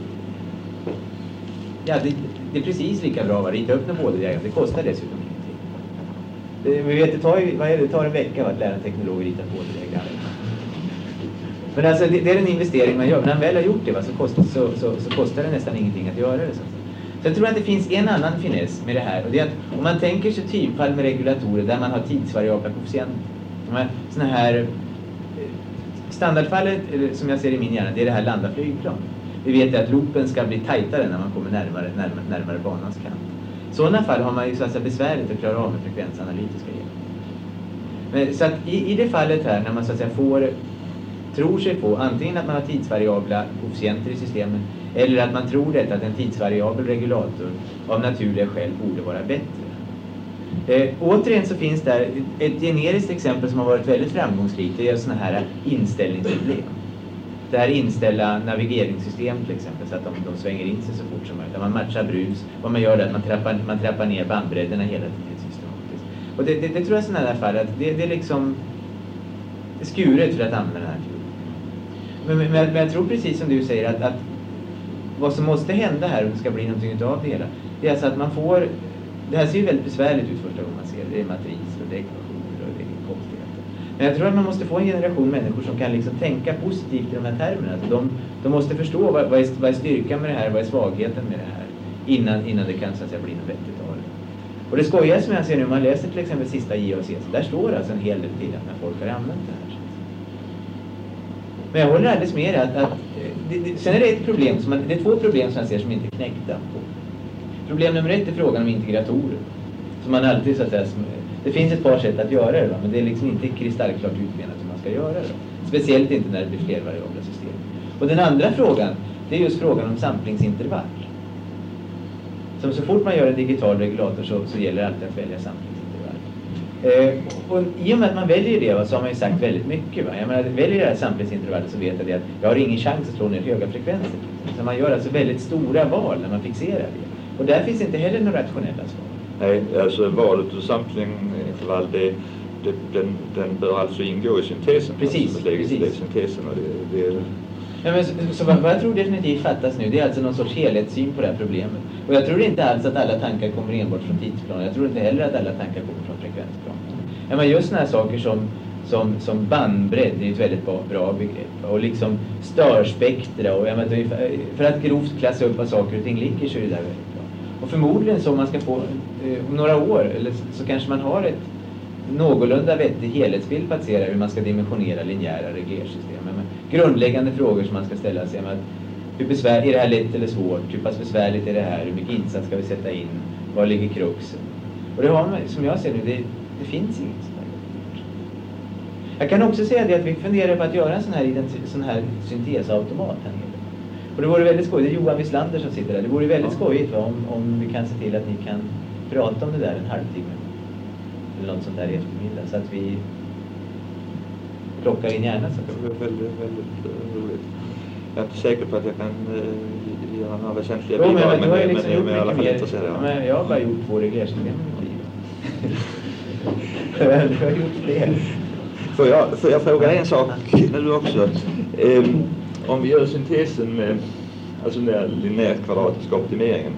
Ja, det är precis lika bra att rita upp den både diagram. Det kostar dessutom ingenting. Vi vet, det tar en vecka att lära en teknolog att rita både diagram. Men alltså det är en investering man gör. Men när man väl har gjort det så kostar det nästan ingenting att göra det. Så jag tror att det finns en annan finess med det här. Och det är att om man tänker sig typfall med regulatorer där man har tidsvariabla koefficienter. Såna här standardfallet som jag ser i min hjärna, det är det här landa flygplan. Vi vet att loopen ska bli tajtare när man kommer närmare banans kant. Sådana fall har man ju så att säga besvärligt att klara av med frekvensanalytiska hjälp. Så att i det fallet här när man så att säga tror sig på antingen att man har tidsvariabla koefficienter i systemen eller att man tror att en tidsvariabel regulator av naturliga skäl borde vara bättre. Återigen så finns där ett generiskt exempel som har varit väldigt framgångsrikt. Det är sådana här inställningsproblem. Det här inställa navigeringssystem till exempel så att de svänger in sig så fort som möjligt. Man matchar brus. Vad man gör är att man trappar ner bandbredderna hela tiden systematiskt. Och det tror jag i sådana här fall att det är liksom skuret för att använda den här teorin. Men jag tror precis som du säger att vad som måste hända här om det ska bli någonting av det hela, det är alltså att man får, det här ser ju väldigt besvärligt ut första gången man ser det, är matris och det är ekvationer och det är konstigheter. Men jag tror att man måste få en generation människor som kan liksom tänka positivt i de här termerna. Alltså de måste förstå vad är styrkan med det här, vad är svagheten med det här, innan det kan så att säga bli något vettigt av det. Och det skojar som jag ser nu, man läser till exempel sista JAC, där står alltså en hel del till när folk har använt det här. Men jag håller alldeles med att sen är det ett problem, det är två problem som jag ser som inte är knäckta. Problem nummer 1 är frågan om integratorer. Som man alltid så att säga, det finns ett par sätt att göra det, men det är liksom inte kristallklart utmenat hur man ska göra det. Speciellt inte när det blir flervariabla system. Och den andra frågan, det är just frågan om samplingsintervall. Som så fort man gör en digital regulator så gäller alltid att välja samplingsintervall. Och i och med att man väljer det så har man ju sagt väldigt mycket. Va? Jag menar, väljer det här samplingsintervallet så vet jag det att jag har ingen chans att slå ner höga frekvenser. Så man gör alltså väldigt stora val när man fixerar det. Och där finns inte heller några rationella svar. Nej, alltså valet av samplingsintervall, den bör alltså ingå i syntesen. Precis, alltså, precis. Det är syntesen och det är... Ja, men så vad jag tror definitivt fattas nu, det är alltså någon sorts helhetssyn på det här problemet. Och jag tror inte alls att alla tankar kommer enbart från tidsplanen. Jag tror inte heller att alla tankar kommer från frekvensplanen. Ja, men just såna här saker som bandbredd är ett väldigt bra begrepp. Och liksom störspektra. Och, för att grovt klassa upp vad saker och ting ligger så är det där väldigt bra. Och förmodligen så om man ska få om några år, eller så kanske man har ett någorlunda vettig helhetsbild på att se hur man ska dimensionera linjära reglersystem. Men grundläggande frågor som man ska ställa sig är hur besvärligt är det här lätt eller svårt? Hur pass besvärligt är det här? Hur mycket insats ska vi sätta in? Var ligger kruxen? Och det har man, som jag ser nu, det finns inget sånt här. Jag kan också säga det att vi funderar på att göra en sån här syntesautomat här nere. Och det vore väldigt skojigt, det är Johan Wislander som sitter där. Det vore väldigt skojigt om vi kan se till att ni kan prata om det där en halvtimme. Eller något sånt där i eftermiddag. Så att vi plockar in hjärnan. Det var väldigt roligt. Jag är inte säker på att jag kan göra några väsentliga bidrag, men jag är i alla fall intresserad. Ja, men jag har bara gjort 2 reglersystem i mitt liv. Jag har gjort fler. Får jag fråga en sak nu också? Om vi gör syntesen med alltså den där linjärt kvadratiska optimeringen,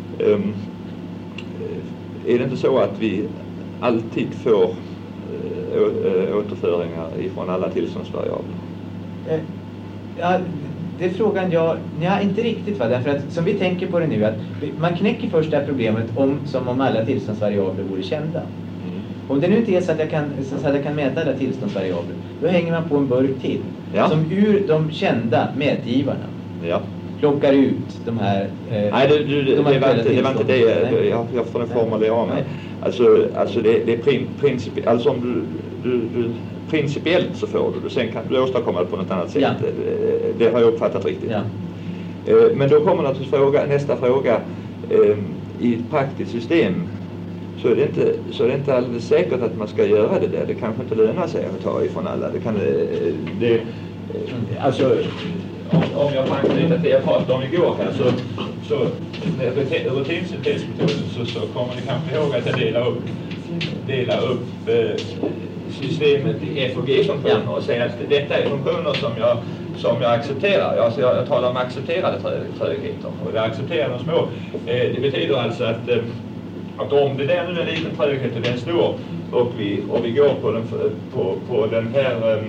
är det inte så att vi alltid får återföringar ifrån alla tillståndsvariabler? Ja, det är frågan. Ja, inte riktigt, va? Därför att som vi tänker på det nu, att man knäcker först det här problemet som om alla tillståndsvariabler vore kända. Om det nu inte är så att jag kan mäta alla tillståndsvariabler, då hänger man på en burk till. Ja. Som ur de kända mätgivarna plockar ut de här... Nej, det var inte det. Jag får en formulera av mig. Alltså det är principiellt. Alltså om du principiellt så får du. Sen kan du åstadkomma det på något annat sätt. Ja. Det har jag uppfattat riktigt. Ja. Men då kommer naturligtvis nästa fråga. I ett praktiskt system så är det inte alldeles säkert att man ska göra det där. Det kanske inte lönar sig att ta ifrån alla. Alltså om jag får anknyta till det jag pratade om igår här, så rutinsyntesmetoden så kommer ni kanske ihåg att jag delar upp systemet i FOG-funktioner och säger att detta är funktioner som jag accepterar. Alltså jag talar om accepterade trögheter och jag accepterar de små. Det betyder alltså att om det där nu är en liten tröghet och den är stor och vi går på den här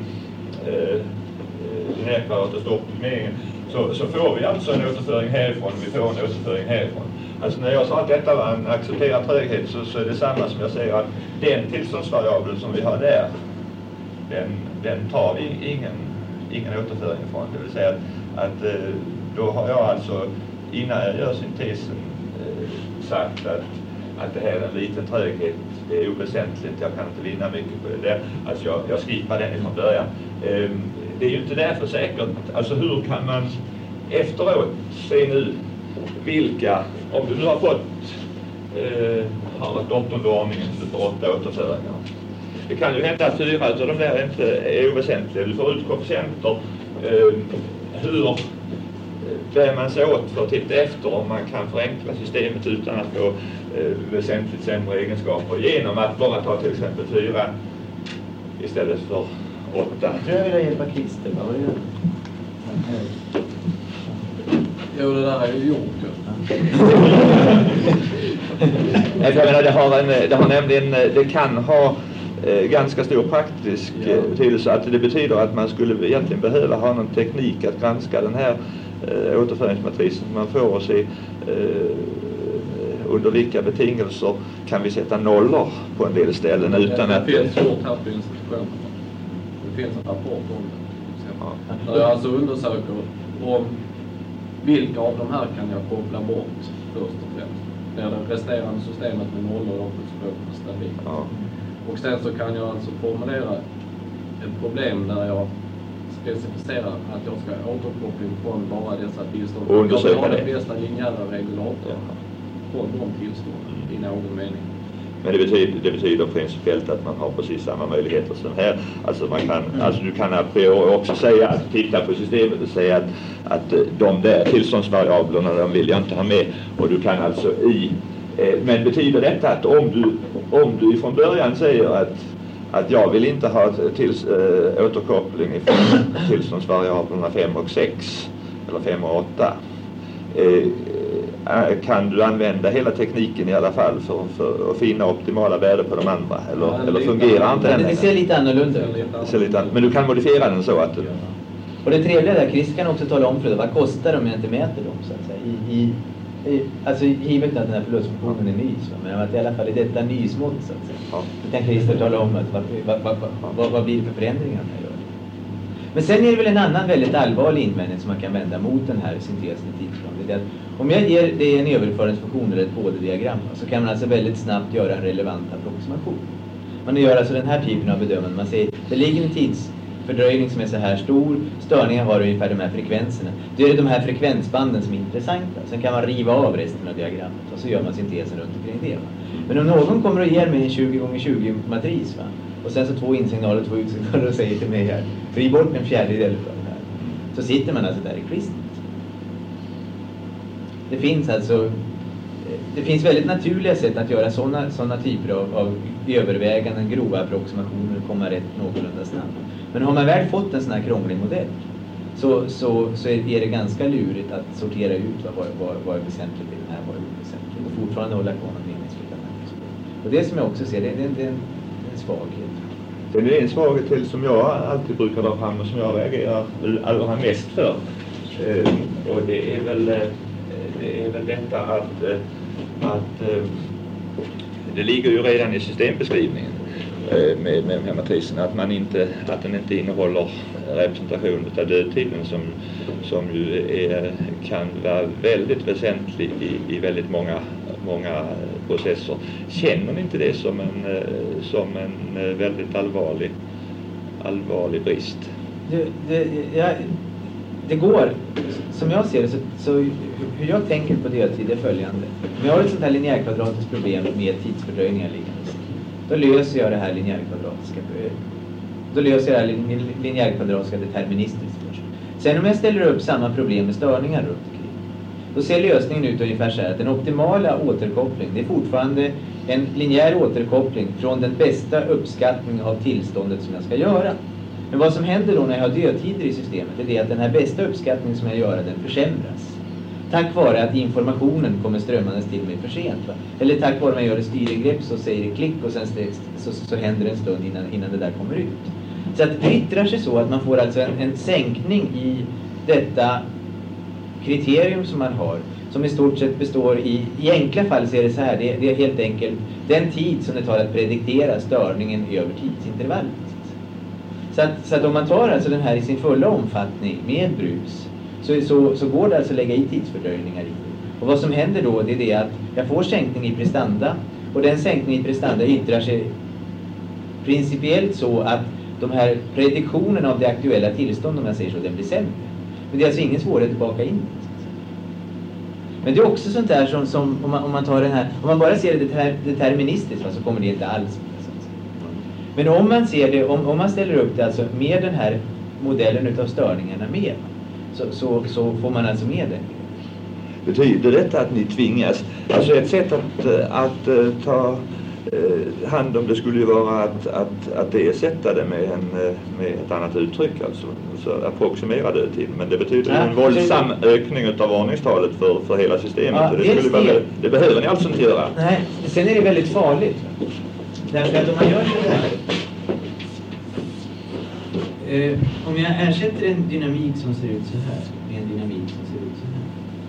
den här kvadratostoppningen så får vi alltså en återföring härifrån och vi får en återföring härifrån. Alltså när jag sa att detta var en accepterad tröghet så är det samma som jag säger att den tillståndsvariabel som vi har där den tar vi ingen återföring ifrån. Det vill säga att då har jag alltså innan jag gör syntesen sagt att det här är en liten tröghet, det är oväsentligt, jag kan inte vinna mycket på det där. Alltså jag skippar den ifrån början. Det är ju inte därför säkert, alltså hur kan man efteråt se nu vilka, om du nu har fått har ett 8:e ordningen för 8 återföringar. Det kan ju hända att 4 av de där inte är oväsentliga. Du får ut koefficienter. Hur bär man sig åt för att titta efter om man kan förenkla systemet utan att få väsentligt sämre egenskaper genom att bara ta till exempel 4 istället för 8. Jag vill hjälpa Christer. Vad gör du? Jo, det där är ju gjort. Jag menar, det kan ha ganska stor praktisk betydelse. Att det betyder att man skulle egentligen behöva ha någon teknik att granska den här återföringsmatrisen man får och se under vilka betingelser kan vi sätta nollor på en del ställen utan att... Det finns svårt här på institutionen. Det finns en rapport om det. Där jag alltså undersöker om vilka av de här kan jag koppla bort först och främst. Där det resterande systemet med nollor och återspråket stabilt. Ja. Och sen så kan jag alltså formulera ett problem där jag specificerar att jag ska återkoppling från bara dessa tillstånd. Jag vill ha den bästa linjära regulatorn från de tillstånden i någon mening. Men det betyder principiellt att man har precis samma möjligheter som här. Alltså du kan a priori också säga att titta på systemet och säga att de där tillståndsvariablerna de vill jag inte ha med. Och du kan alltså men betyder detta att om du från början säger att jag vill inte ha återkoppling från tillståndsvariablerna 5 och 6 eller 5 och 8 kan du använda hela tekniken i alla fall för att finna optimala värden på de andra eller fungerar inte den? Det ser lite annorlunda ut. Men du kan modifiera den så att och det trevliga där, Chris kan också tala om för dig vad kostar om jag inte mäter dem så att säga alltså givet att den här förlustfunktionen är nys, men att i alla fall i detta nysmått så att säga. Ja. Då kan Christer tala om att vad blir det för förändringar man gör. Men sen är det väl en annan väldigt allvarlig invändning som man kan vända mot den här syntesen i tidsplan. Det är att om jag ger det en överföringsfunktion eller ett HD-diagram så kan man alltså väldigt snabbt göra en relevant approximation. Man gör alltså den här typen av bedömande. Man säger det ligger en tidsfördröjning som är så här stor, störningar har ungefär de här frekvenserna. Då är det de här frekvensbanden som är intressanta. Sen kan man riva av resten av diagrammet och så gör man syntesen runt omkring det. Men om någon kommer och ger mig en 20x20 matris och sen så 2 insignaler och 2 utsignaler och säger till mig här, riv bort en fjärdedel av det här. Så sitter man alltså där i kristnet. Det finns väldigt naturliga sätt att göra sådana typer av överväganden, grova approximationer och komma rätt någorlunda snabbt. Men har man väl fått en sån här krånglig modell så är det ganska lurigt att sortera ut vad är väsentligt i den här, vad är oväsentligt och fortfarande hålla kvar något meningsfullt. Och det som jag också ser, det är en svaghet. Det är en svaghet till som jag alltid brukar dra fram och som jag reagerar allra mest för. Och det är väl detta att det ligger ju redan i systembeskrivningen med den här matrisen att den inte innehåller representation av dödtiden som ju kan vara väldigt väsentlig i väldigt många processer. Känner ni inte det som en väldigt allvarlig brist? Det går, som jag ser det, så hur jag tänker på dödtid är följande. Om jag har ett sånt här linjärkvadratiskt problem med tidsfördröjningar liggande, då löser jag det här linjärkvadratiska deterministiskt först. Sen om jag ställer upp samma problem med störningar runt omkring, då ser lösningen ut ungefär så här att den optimala återkopplingen, det är fortfarande en linjär återkoppling från den bästa uppskattningen av tillståndet som jag ska göra. Men vad som händer då när jag har dödtider i systemet är det att den här bästa uppskattningen som jag gör, den försämras. Tack vare att informationen kommer strömmandes till mig för sent. Va? Eller tack vare att man gör ett styringrepp så säger det klick och sen så händer det en stund innan det där kommer ut. Så att det yttrar sig så att man får alltså en sänkning i detta kriterium som man har. Som i stort sett består i enkla fall så är det så här, det är helt enkelt den tid som det tar att prediktera störningen över tidsintervallet. Så att om man tar alltså den här i sin fulla omfattning med brus så går det alltså att lägga i tidsfördröjningar i. Och vad som händer då det är det att jag får sänkning i prestanda och den sänkningen i prestanda yttrar sig principiellt så att de här prediktionerna av det aktuella tillstånd om jag säger så, den blir sämre. Men det är alltså ingen svårighet att baka in. Men det är också sånt där som om man tar den här, om man bara ser det deterministiskt så kommer det inte alls. Men om man ser det, om man ställer upp det alltså med den här modellen utav störningarna med, så får man alltså med det. Betyder detta att ni tvingas, alltså ett sätt att ta hand om det skulle ju vara att ersätta det med ett annat uttryck, alltså approximera dödtid, men det betyder en våldsam ökning av ordningstalet för hela systemet. Ja, och det behöver ni alltså inte göra. Nej, sen är det väldigt farligt. Därför att om man gör så här, om jag ersätter en dynamik som ser ut så här med en dynamik som ser ut så här,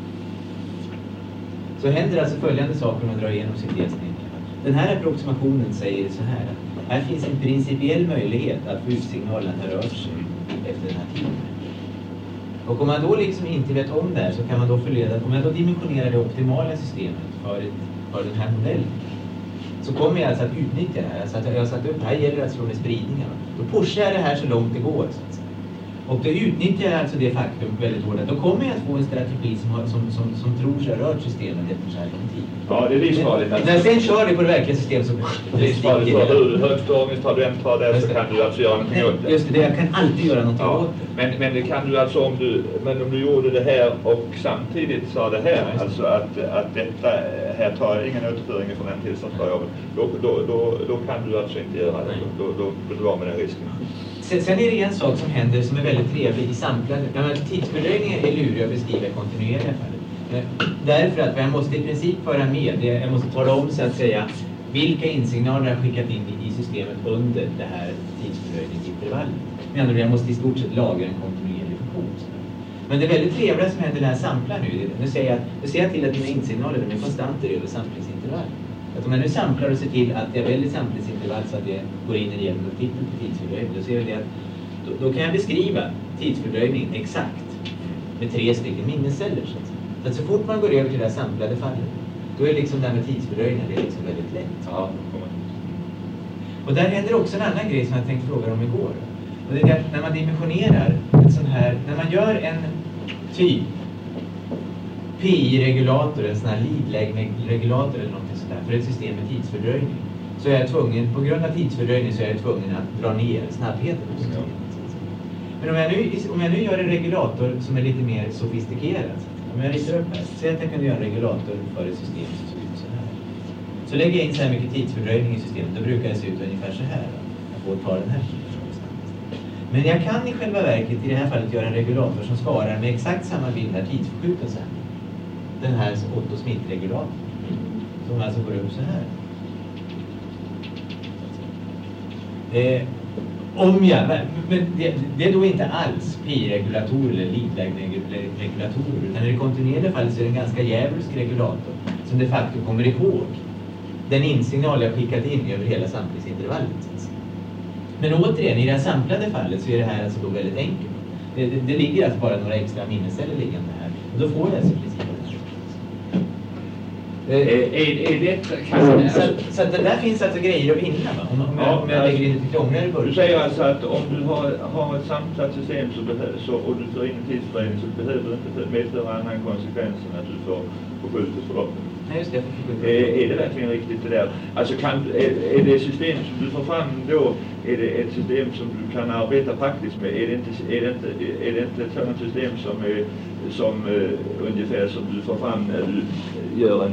så händer alltså följande saker om man drar igenom syntesningen. Den här approximationen säger så här: här finns en principiell möjlighet att få ut signalen att rör sig efter den här tiden. Och om man då liksom inte vet om det här, så kan man då förleda, om jag då dimensionerar det optimala systemet för den här modellen, så kommer jag alltså att utnyttja det här. Alltså att jag har satt upp, här gäller det att slå med spridningen. Då pushar jag det här så långt det går, så att säga. Och då utnyttjar jag alltså det faktum väldigt hårt. Då kommer jag att få en strategi som tror sig ha rört systemet efter så här lång tid. Ja, det är livsfarligt. När jag sen kör det på det verkliga systemet så det är livsfarligt. För hur högt tar du tar där, så kan du alltså göra någonting åt det. Just det, jag kan alltid göra någonting åt det. Men det kan du alltså om du gjorde det här och samtidigt sa det här, alltså att detta här tar ingen återföring från den tillståndsvariabeln, då kan du alltså inte göra det. Då drar med den risken. Sen är det en sak som händer som är väldigt trevlig i samplade. Tidsfördröjningen är lurig att beskriva i kontinuerliga fallet. Därför att jag måste i princip föra med, jag måste tala om så att säga vilka insignaler jag skickat in i systemet under det här tidsfördröjningsintervallet. Men jag måste i stort sett lagra en kontinuerlig funktion. Men det är väldigt trevliga som händer när jag samplar nu. Nu ser jag till att mina insignaler är konstanter över samplingsintervallet. Att om jag nu samplar och ser till att jag väljer samplingsintervall så att det går in i genom titeln till tidsfördröjning, då ser vi det att då kan jag beskriva tidsfördröjning exakt med 3 stycken minnesceller. Så att så fort man går över till det här samplade fallet, då är liksom det här med tidsfördröjning, det är liksom väldigt lätt. Ja. Och där händer också en annan grej som jag tänkte fråga om igår. Och det är att när man dimensionerar ett sån här, när man gör en typ PI-regulator, en sån här lead-regulator eller något sånt där, för ett system med tidsfördröjning, så är jag tvungen, på grund av tidsfördröjning så är jag tvungen att dra ner snabbheten på systemet. Men om jag nu gör en regulator som är lite mer sofistikerad, om jag ritar upp här, så att jag kunde göra en regulator för ett system som ser ut så här. Så lägger jag in så här mycket tidsfördröjning i systemet, då brukar det se ut ungefär så här. Jag får ta den här typen. Men jag kan i själva verket i det här fallet göra en regulator som svarar med exakt samma bild här tidsförskjuten så här. Den här Otto Smith-regulatorn. Som alltså går upp så här. Men det är då inte alls pi-regulatorer eller lead-regulatorer, utan i det kontinuerliga fallet så är det en ganska djävulsk regulator som de facto kommer ihåg den insignal jag skickat in över hela samplingsintervallet. Men återigen, i det här samplade fallet så är det här alltså då väldigt enkelt. Det ligger alltså bara några extra minnesceller liggande här. Och då får jag alltså precis det. Så det där finns alltså grejer att vinna, va? Om jag lägger in lite krångligare i början. Du säger alltså att om du har ett samplat system och du får in en tidsfördröjning, så behöver det inte medföra annan konsekvens än att du får förskjutet förlopp. Nej, just det. Är det verkligen riktigt det där? Alltså är det system som du får fram då, är det ett system som du kan arbeta praktiskt med? Är det inte ett sådant system som ungefär som du får fram när du gör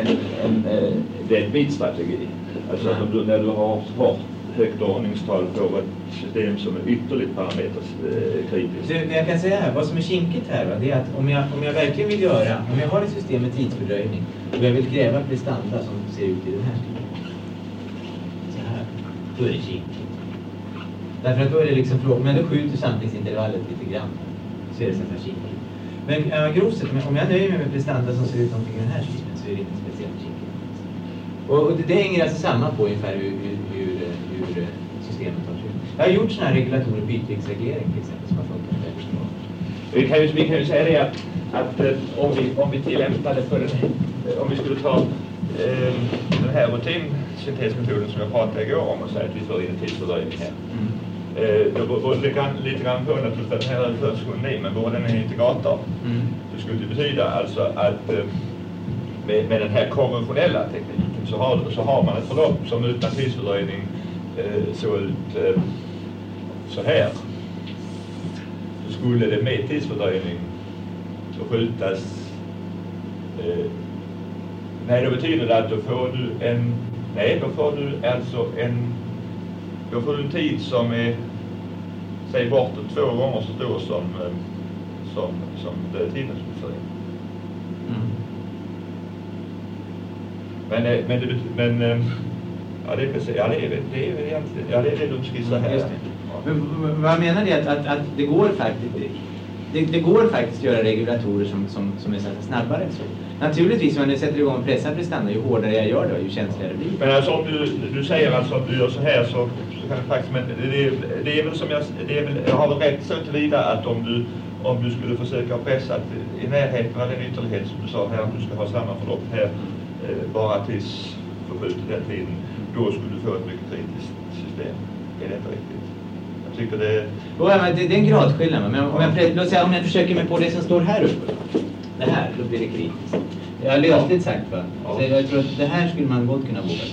en bitstrategi? Alltså när du har högt ordningstal på ett system som är ytterligt parameterkritiskt. Jag kan säga här, vad som är kinkigt här, va, det är att om jag verkligen vill om jag har ett system med tidsfördröjning och jag vill kräva prestanda som ser ut i den här stilen. Så här, då är det kinkigt. Därför att då är det liksom frågan, men då skjuter samplingsintervallet lite grann. Så är det så här kinkigt. Men grovt sett, om jag nöjer mig med prestanda som ser ut någonting i den här stilen, så är det inte speciellt kinkigt. Och det hänger alltså samman på ungefär hur systemet tar sig ut. Jag har gjort sådana här regulatorer, bytviktreglering till exempel, som har funkat väldigt bra. Vi kan ju säga det att om vi tillämpade för om vi skulle ta den här rutinsyntesmetoden som jag pratade igår om och säga att vi får in en tidsfördröjning här. Då beror det lite grann på naturligtvis att den här överförstionen är, men vore den en integrator, så skulle det betyda alltså att med den här konventionella tekniken så har man ett förlopp som utan tidsfördröjning såg ut så här. Så skulle det med tidsfördröjning förskjutas. Nej, då betyder det att då får du en tid som är, säg bortåt 2 gånger så stor som det tiden skulle få in. Ja, det är precis. Ja, det är egentligen. Ja, det är det du skissar här. Just det. Men vad jag menar är att det går faktiskt... Det går faktiskt att göra regulatorer som är så snabbare än så. Naturligtvis, om jag sätter igång och pressar prestanda, ju hårdare jag gör det, ju känsligare blir det. Men alltså om du säger alltså att du gör så här så kan det faktiskt... Men det är väl som jag har väl rätt så tillvida att om du skulle försöka pressa i närheten av den ytterlighet som du sa här, att du ska ha samma förlopp här bara tills förskjutet den tiden, då skulle du få ett mycket kritiskt system. Är det inte riktigt? Jag tycker det... Det är en gradskillnad, men låt säga om jag försöker mig på det som står här uppe. Det här, då blir det kritiskt. Jag har lösligt sagt, va? Så jag tror att det här skulle man gott kunna våga.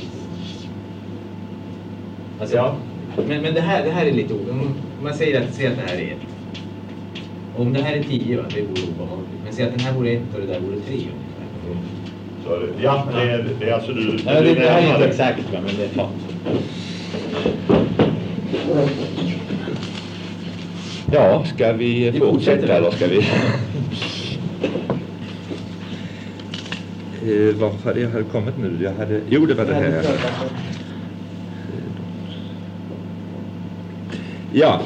Alltså, ja. Men det här är lite om man säger att det här är 1. Om det här är 10, va? Det vore obehagligt. Men säg att den här vore 1 och det där vore 3. Så ja, det är alltså du... Ja, det här är inte exakt, va? Men det... Ja. Ja, ska vi fortsätta eller ska vi... Vad hade jag kommit nu? Jo, det var det här. Ja.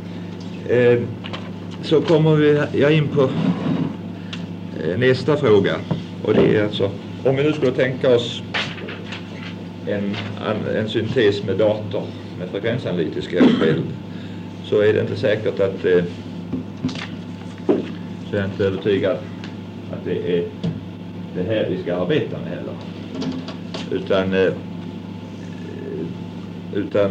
Så kommer jag in på nästa fråga. Och det är alltså, om vi nu skulle tänka oss en syntes med dator, med frekvensanalytiska hjälpmedel, så är det inte säkert att så är jag inte övertygad att det är det här vi ska arbeta med heller. Utan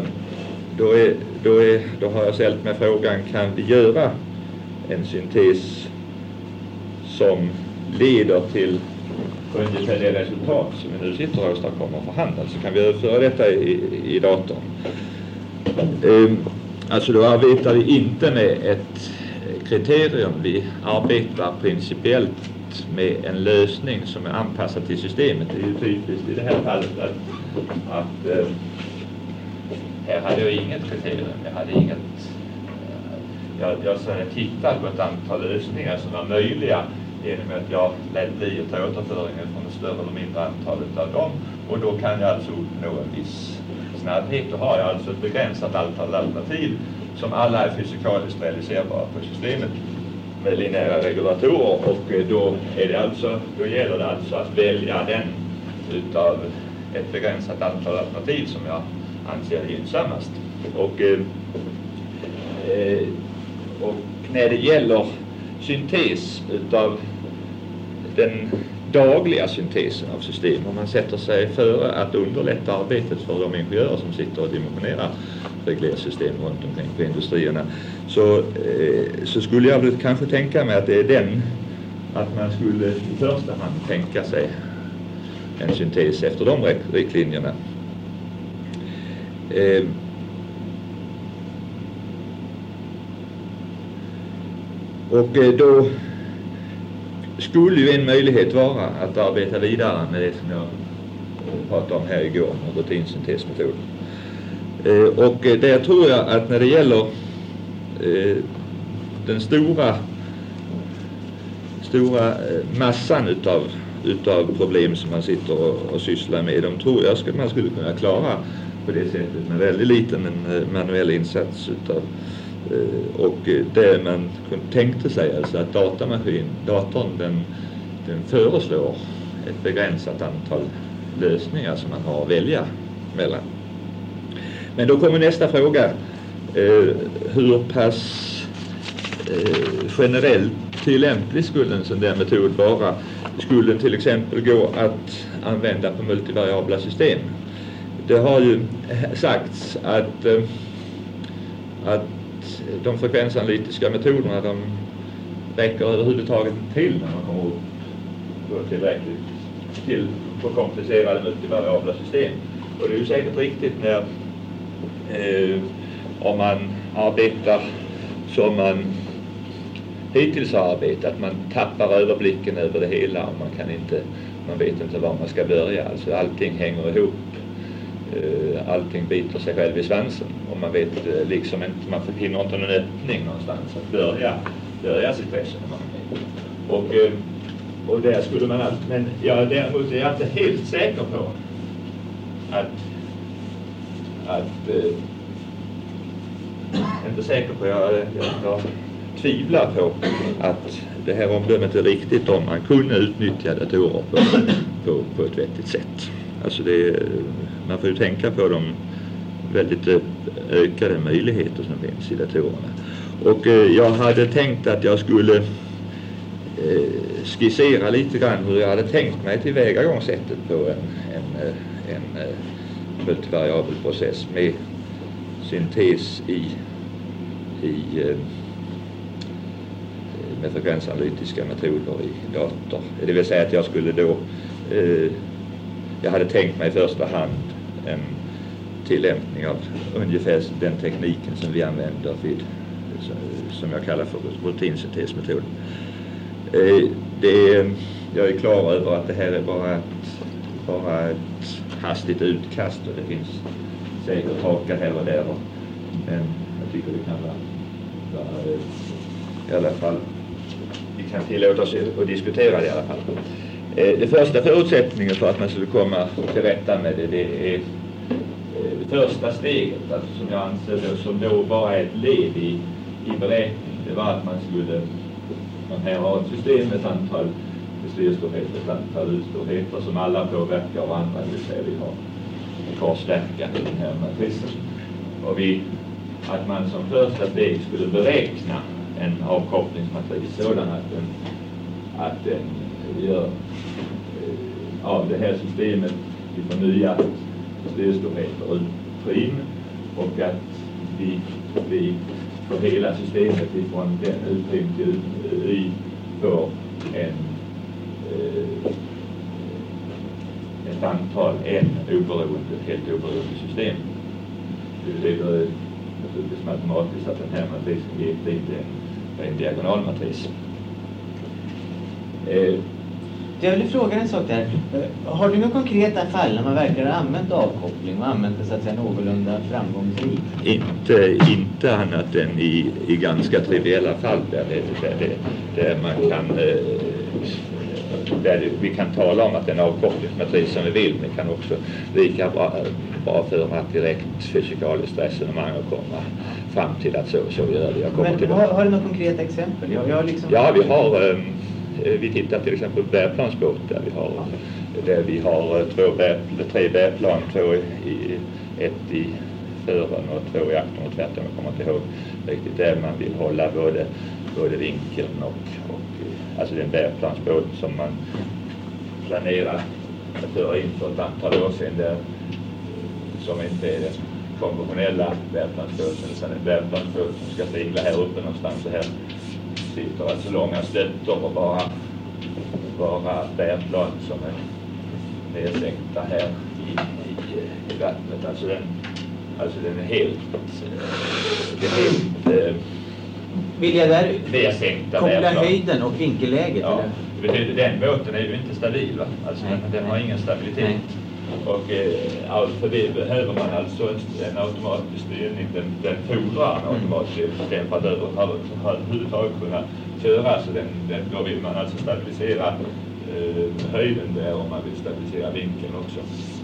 då har jag ställt mig frågan, kan vi göra en syntes som leder till ungefär det resultat som vi nu sitter och åstadkommer för hand. Alltså kan vi överföra detta i datorn. Alltså då arbetar vi inte med ett kriterium, vi arbetar principiellt med en lösning som är anpassad till systemet. Det är ju typiskt i det här fallet att här hade jag inget kriterium, jag hade inget jag tittade på ett antal lösningar som var möjliga genom att jag lät bli att ta återföringen från ett större eller mindre antal av dem, och då kan jag alltså uppnå en viss snabbhet. Då har jag alltså ett begränsat antal alternativ som alla är fysikaliskt realiserbara på systemet med linjära regulatorer, och då gäller det alltså att välja den utav ett begränsat antal alternativ som jag anser gynnsammast. Och när det gäller syntes utav den dagliga syntesen av system, om man sätter sig före att underlätta arbetet för de ingenjörer som sitter och dimensionerar reglersystem runt omkring på industrierna, så skulle jag väl kanske tänka mig att det är att man skulle i första hand tänka sig en syntes efter de riktlinjerna. Och då skulle ju en möjlighet vara att arbeta vidare med det som jag pratade om här igår, rutinsyntesmetoden. Och där tror jag att när det gäller den stora massan utav problem som man sitter och sysslar med, de tror jag man skulle kunna klara på det sättet med väldigt liten manuell insats och det man tänkte sig alltså att datorn den föreslår ett begränsat antal lösningar som man har att välja mellan. Men då kommer nästa fråga, hur pass generellt tillämplig skulle en sån där metod vara? Skulle den till exempel gå att använda på multivariabla system? Det har ju sagts att de frekvensanalytiska metoderna, de räcker överhuvudtaget till när man kommer upp tillräckligt till för komplicerade multivariabla system. Och det är ju säkert riktigt när om man arbetar som man hittills har arbetat, man tappar överblicken över det hela och man vet inte var man ska börja. Alltså allting hänger ihop. Allting biter sig själv i svansen och man vet liksom inte, man finner inte någon öppning någonstans att börja sitt resonemang. Och där skulle man men däremot är jag inte helt säker på inte säker på, jag tvivlar på att det här omdömet är riktigt om man kunde utnyttja datorer på ett vettigt sätt. Alltså man får ju tänka på de väldigt ökade möjligheter som finns i datorerna. Och jag hade tänkt att jag skulle skissera lite grann hur jag hade tänkt mig tillvägagångssättet på en multivariabel process med syntes med frekvensanalytiska metoder i dator. Det vill säga att jag skulle då jag hade tänkt mig i första hand en tillämpning av ungefär den tekniken som vi använder som jag kallar för rutinsyntesmetoden. Jag är klar över att det här är bara ett hastigt utkast och det finns säkert hakar här och där. Men jag tycker det kan vara i alla fall, vi kan tillåta oss att diskutera det i alla fall. Det första förutsättningen för att man skulle komma till rätta med det är det första steget, alltså som jag anser det, som då bara är ett led i beräkning. Det var att man här har ett system med ett antal styrstorheter, ett antal utstorheter som alla påverkar varandra, det vill säga vi har korsverkan i den här matrisen. Och att man som första steg skulle beräkna en avkopplingsmatris sådan att den gör av det här systemet vi får nya styrstorheter utprim och att vi för hela systemet ifrån den utprim till y får ett antal helt oberoende system. Det betyder naturligtvis matematiskt att den här matrisen givetvis är en diagonalmatris. Jag vill fråga en sak där. Har du några konkreta fall när man verkligen har använt avkoppling och använt det så att säga någorlunda framgångsrikt? Inte annat än i ganska triviella fall där man kan där vi kan tala om att en avkopplingsmatris som vi vill, men kan också lika bra föra ett direkt fysikaliskt resonemang och komma fram till att så gör det. Men har du några konkreta exempel? Ja, vi tittar till exempel på bärplansbåt där vi har tre bärplan, ett i fören och två i aktern och tvärtom, jag kommer inte ihåg riktigt, där man vill hålla både vinkeln och alltså den bärplansbåt som man planerar att föra in för ett antal år sedan, där, som inte är den konventionella bärplansbåten utan en bärplansbåt som ska segla här uppe någonstans. Så här sitter alltså långa stötter och bara bärplan som är nedsänkta här i vattnet. Alltså den är helt vill jag där nedsänkta koppla bärplan. Höjden och vinkelläget? Ja, eller? Den båten är ju inte stabil, va? Alltså den har ingen stabilitet. Nej. Och för det behöver man alltså en automatisk styrning. Den fordrar en automatisk system för att överhuvudtaget kunna köra. Så då vill man alltså stabilisera höjden där, och man vill stabilisera vinkeln också.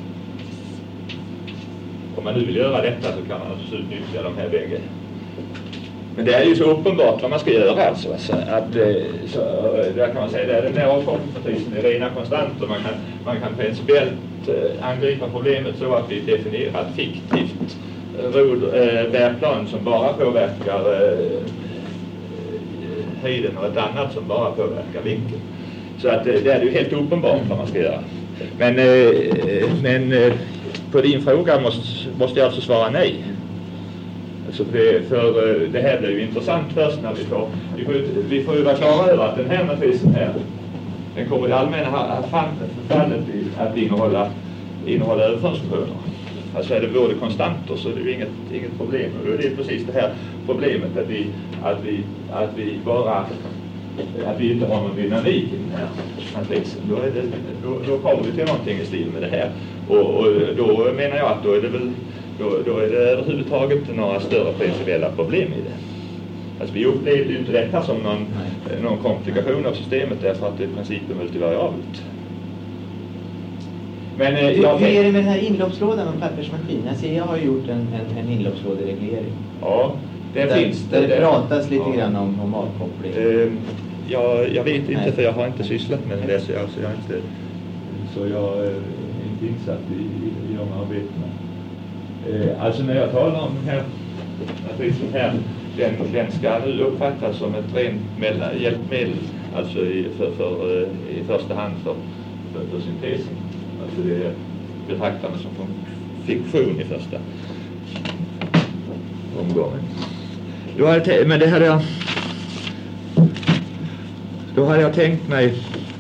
Om man nu vill göra detta så kan man alltså utnyttja de här bägge. Men det är ju så uppenbart vad man ska göra alltså att så, där kan man säga att den där avkopplingsmatrisen är rena konstanter. Man kan principiellt angripa problemet så att vi definierar ett fiktivt bärplan som bara påverkar höjden och ett annat som bara påverkar vinkeln. Så att det är ju helt uppenbart vad man ska göra. Men på din fråga måste jag alltså svara nej. Alltså för det här blir ju intressant först när vi får ju vara klara över att den här matrisen här, den kommer i allmänna fallet att innehålla överföringsfunktioner. Alltså är det både konstanter så är det ju inget problem. Och då är det precis det här problemet att vi inte har någon dynamik i den här matrisen. Då kommer vi till någonting i stil med det här. Och då menar jag att då är det överhuvudtaget några större principiella problem i det. Alltså vi upplevde ju inte detta som någon komplikation av systemet därför att det i princip är multivariabelt. Men Hur är det med den här inloppslådan med pappersmaskin? Jag har ju gjort en inloppslådereglering. Ja, det finns det. Där det pratas lite grann om avkoppling. Jag vet inte, för jag har inte sysslat med det, så jag är inte insatt i de arbetena. Alltså när jag talar om den här matrisen här, den ska nu uppfattas som ett rent hjälpmedel, alltså i första hand för syntesen. Alltså det betraktar man som fiktion i första omgången. Då hade jag tänkt mig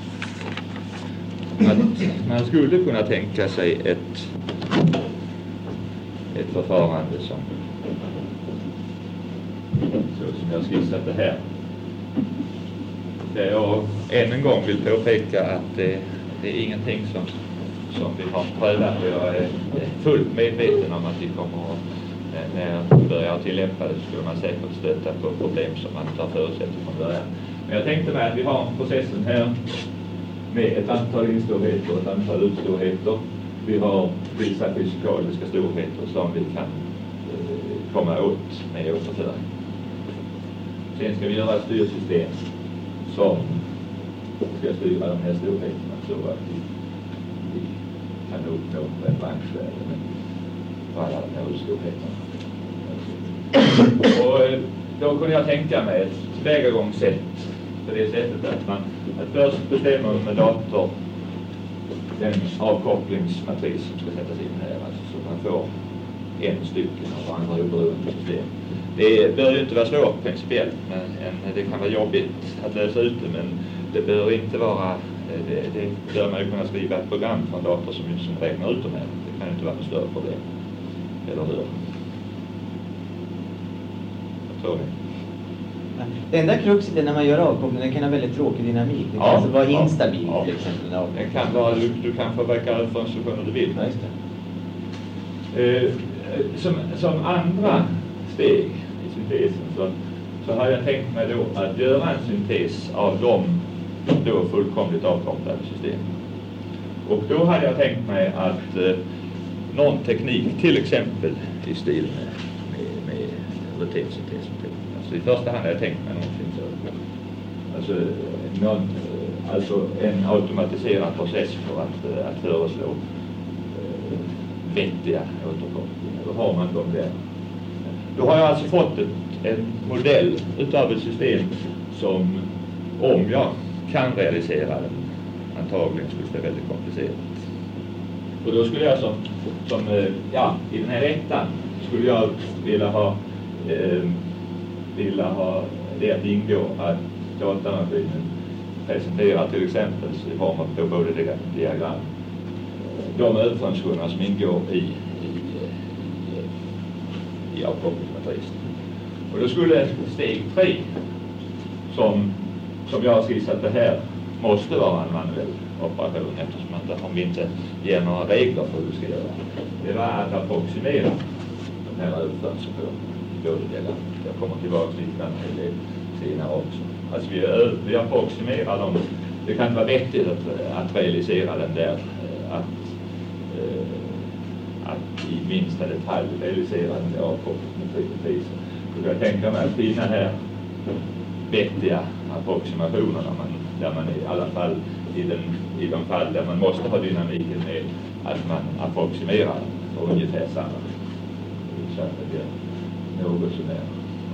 att man skulle kunna tänka sig ett förfarande som jag skissat det här. Där jag än en gång vill påpeka att det är ingenting som vi har prövat. Jag är fullt medveten om att vi kommer att, när vi börjar tillämpa det, så skulle man säkert stöta på problem som man inte har förutsett från början. Men jag tänkte mig att vi har processen här med ett antal instorheter och ett antal utstorheter. Vi har vissa fysikaliska storheter som vi kan komma åt med återföring. Sen ska vi göra ett styrsystem som ska styra de här storheterna så att vi kan uppnå referensvärden för alla de här utstorheterna. Och då kunde jag tänka mig ett tillvägagångssätt på det sättet att först bestämmer med dator den avkopplingsmatris som ska sättas in här, alltså så man får en stycken av varandra oberoende system. Det bör ju inte vara svårt principiellt, men det kan vara jobbigt att lösa ut det, men det bör inte vara, det bör man ju kunna skriva ett program från dator som räknar ut de här. Det kan ju inte vara något större problem, eller hur? Jag tror det. Det enda kruxet är när man gör avkoppling, den kan ha väldigt tråkig dynamik. Den kan alltså vara instabil till exempel. Den kan vara, du kan få verka för en sekund du vill. Ja, just det. Som andra steg i syntesen så har jag tänkt mig då att göra en syntes av de då fullkomligt avkopplade systemen. Och då hade jag tänkt mig att någon teknik, till exempel i stil med rutinsyntesen. Alltså i första hand har jag tänkt mig någonting så. Alltså en automatiserad process för att föreslå vettiga återkopplingar. Då har man dem där. Då har jag alltså fått en modell utav ett system som, om jag kan realisera den, antagligen skulle det väldigt komplicerat. Och då skulle jag i den här ettan skulle jag vilja ha det att ingå att datamaskinen presenterar till exempel i form av både diagram de överföringskurvorna som ingår i avkopplingsmatrisen. Och då skulle steg 3 som jag har skissat det här måste vara en manuell operation, eftersom om vi inte ger några regler för hur vi ska göra. Det var att approximera de här överföringskurvorna i både diagram. Jag kommer tillbaka lite till det senare också. Alltså vi approximerar dem. Det kan vara vettigt att realisera den där, att i minsta detalj realisera den där avkopplingsmatrisen. Så jag tänker mig att finna här vettiga approximationer där man i alla fall i de fall där man måste ha dynamiken med, att man approximerar för ungefär samma, så att det blir något som är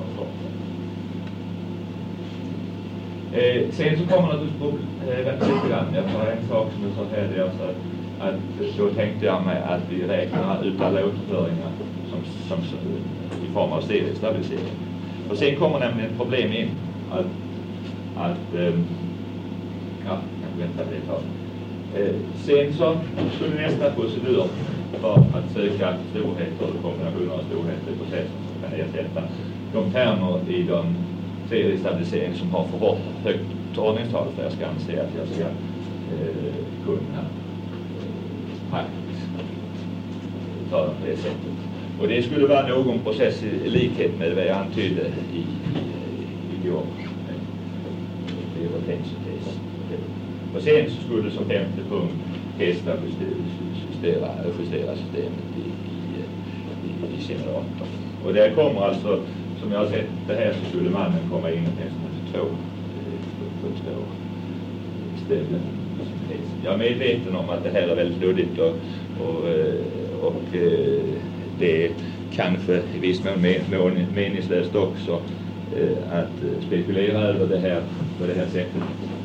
sen så kommer naturligtvis lite grann. Jag tar en sak som jag sa här, det är alltså att då tänkte jag mig att vi räknar ut alla återföringar som i form av seriestabilisering. Och sen kommer nämligen ett problem in att jag vänta det ett tag. Sen så skulle nästa procedur vara att söka storheter och kombinationer av storheter i processen som kan ersätta de termer i de seriestabilisering som har för högt ordningstal, för jag ska anse att jag ska kunna praktiskt ta dem på det sättet. Och det skulle vara någon process i likhet med vad jag antydde igår i rutinsyntesen. Och sen så skulle som femte punkt testa och justera systemet i sin dator. Och där kommer alltså, som jag har sett det här, så skulle mannen komma in på två ställen. Jag är medveten om att det här är väldigt luddigt och det är kanske i viss mån meningslöst också att spekulera över det här på det här sättet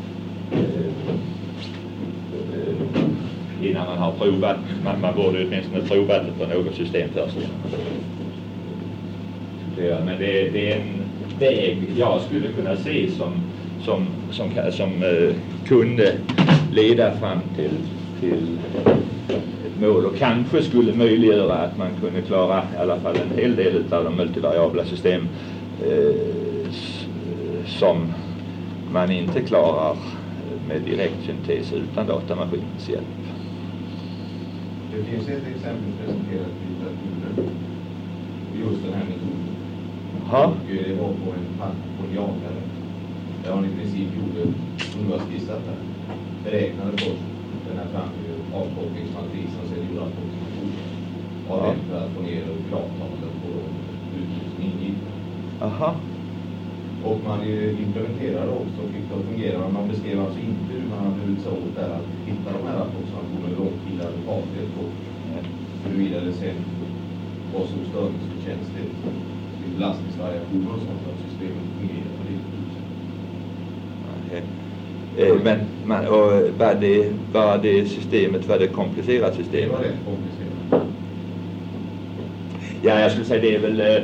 innan man har provat. Man borde åtminstone provat det på något system först. Men det är en väg jag skulle kunna se som kunde leda fram till ett mål och kanske skulle möjliggöra att man kunde klara i alla fall en hel del av de multivariabla system som man inte klarar med direkt syntes utan datamaskinens hjälp. Det finns ett exempel presenterat i litteraturen just den här metoden. Och det var på en jagare. Där han i princip gjorde, som du har skissat här, beräknade först den här avkopplingsmatrisen, sen gjorde han optimation av den för att få ner gradtalen på uttryck som ingick. Aha. Och man implementerade också och fick det att fungera, men man beskrev alltså inte hur man hade utsett åt där att hitta de här approximationerna långtida adekvathet och huruvida det sen var så störningsförtjänstligt till belastningsvariationer och sånt att systemet fungerar på det sättet. Men var det systemet, var det komplicerat system? Det var rätt komplicerat. Ja, jag skulle säga det är väl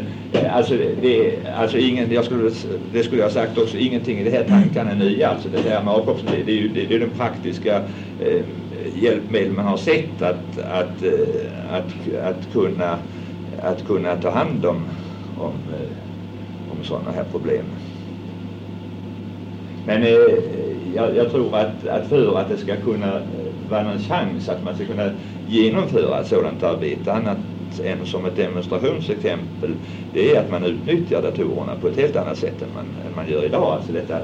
det skulle jag ha sagt också, ingenting i det här tankarna är nya, alltså det där med avkoppling, det är den praktiska hjälpmedel man har sett att kunna ta hand om sådana här problem. Men jag tror att för att det ska kunna vara någon chans att man ska kunna genomföra ett sådant arbete, annat än som ett demonstrationsexempel, det är att man utnyttjar datorerna på ett helt annat sätt än man gör idag. Alltså detta,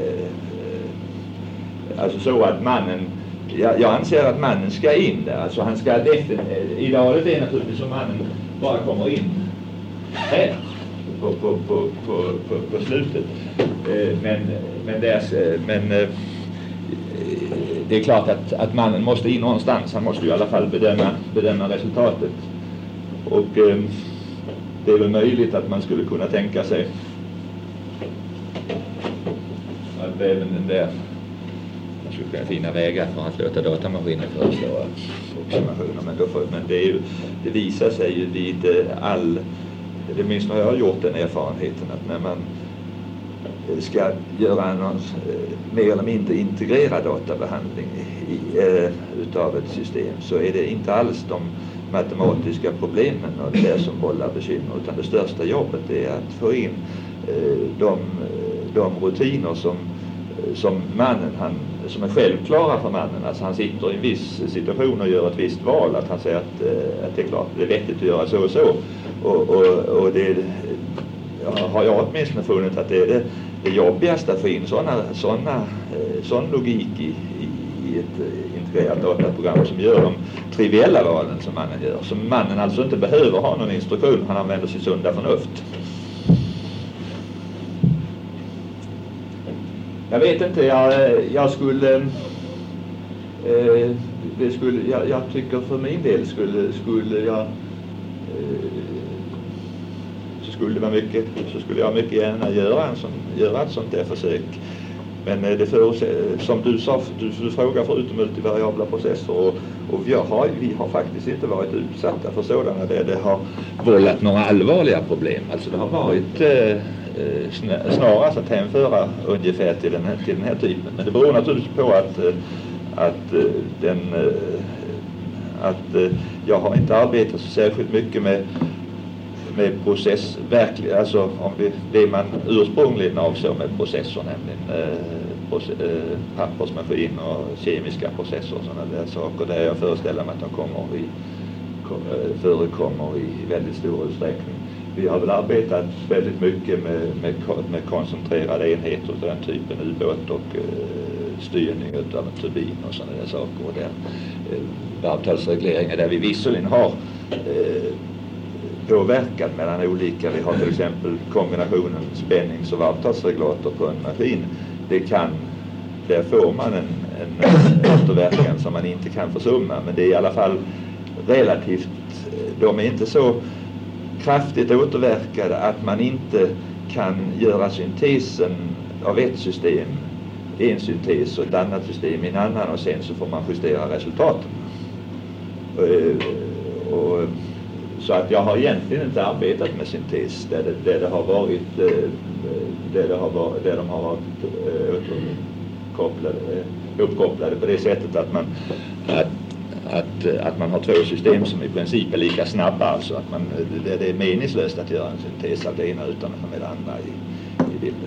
alltså så att mannen, jag anser att mannen ska in där, alltså han ska idealet är naturligtvis som mannen bara kommer in här på slutet, men det är klart att mannen måste in någonstans, han måste ju i alla fall bedöma resultatet. Och det är väl möjligt att man skulle kunna tänka sig att även den där, man skulle kunna finna vägar för att låta datamaskinen föreslå approximationer, men det visar sig ju vid det minst har jag gjort den erfarenheten att när man ska göra någon mer eller mindre integrerad databehandling utav ett system, så är det inte alls de matematiska problemen och det där som vållar bekymmer, utan det största jobbet är att få in de rutiner som mannen, som är självklara för mannen. Alltså han sitter i en viss situation och gör ett visst val, att han säger att det är klart, det är vettigt att göra så och så, och det har jag åtminstone funnit att det är det jobbigaste att få in sån logik i ett integrerat dataprogram som gör de triviella valen som mannen gör. Som mannen alltså inte behöver ha någon instruktion, han använder sitt sunda förnuft. Jag vet inte, jag tycker för min del skulle jag mycket gärna göra ett sånt där försök. Men som du sa, du frågar förutom multivariabla processer och vi har faktiskt inte varit utsatta för sådana där det har vållat några allvarliga problem. Alltså det har varit snarast att hänföra ungefär till den här typen. Men det beror naturligtvis på att jag har inte arbetat så särskilt mycket med process, verkligen, alltså om det man ursprungligen avsåg med processor, nämligen pappersmaskin och kemiska processer och sådana där saker, där jag föreställer mig att de förekommer i väldigt stor utsträckning. vi har väl arbetat väldigt mycket med koncentrerade enheter av den typen, ubåt och styrning av en turbin och sådana där saker. Och där varvtalsregleringar där vi visserligen har påverkan mellan olika. Vi har till exempel kombinationen spännings- och varvtalsregulator på en maskin. Där får man en återverkan som man inte kan försumma, men det är i alla fall relativt, de är inte så kraftigt återverkade att man inte kan göra syntesen av ett system, en syntes, och ett annat system i en annan, och sen så får man justera resultaten. Så att jag har egentligen inte arbetat med syntes där de har varit uppkopplade på det sättet att man har två system som i princip är lika snabba, alltså att det är meningslöst att göra en syntes av det ena utan att ha med det andra i bilden.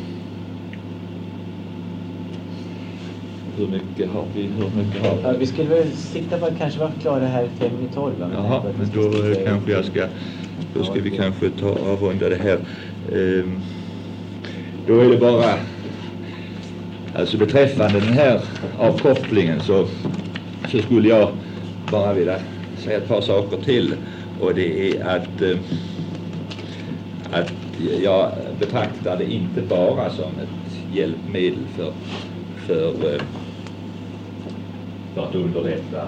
Hur mycket har vi? Ja, vi skulle väl sikta på att kanske vara klara här 5:12. Jaha, men då ska vi kanske avrunda det här. Då är det bara, alltså beträffande den här avkopplingen så skulle jag bara vilja säga ett par saker till, och det är att jag betraktar det inte bara som ett hjälpmedel för att underlätta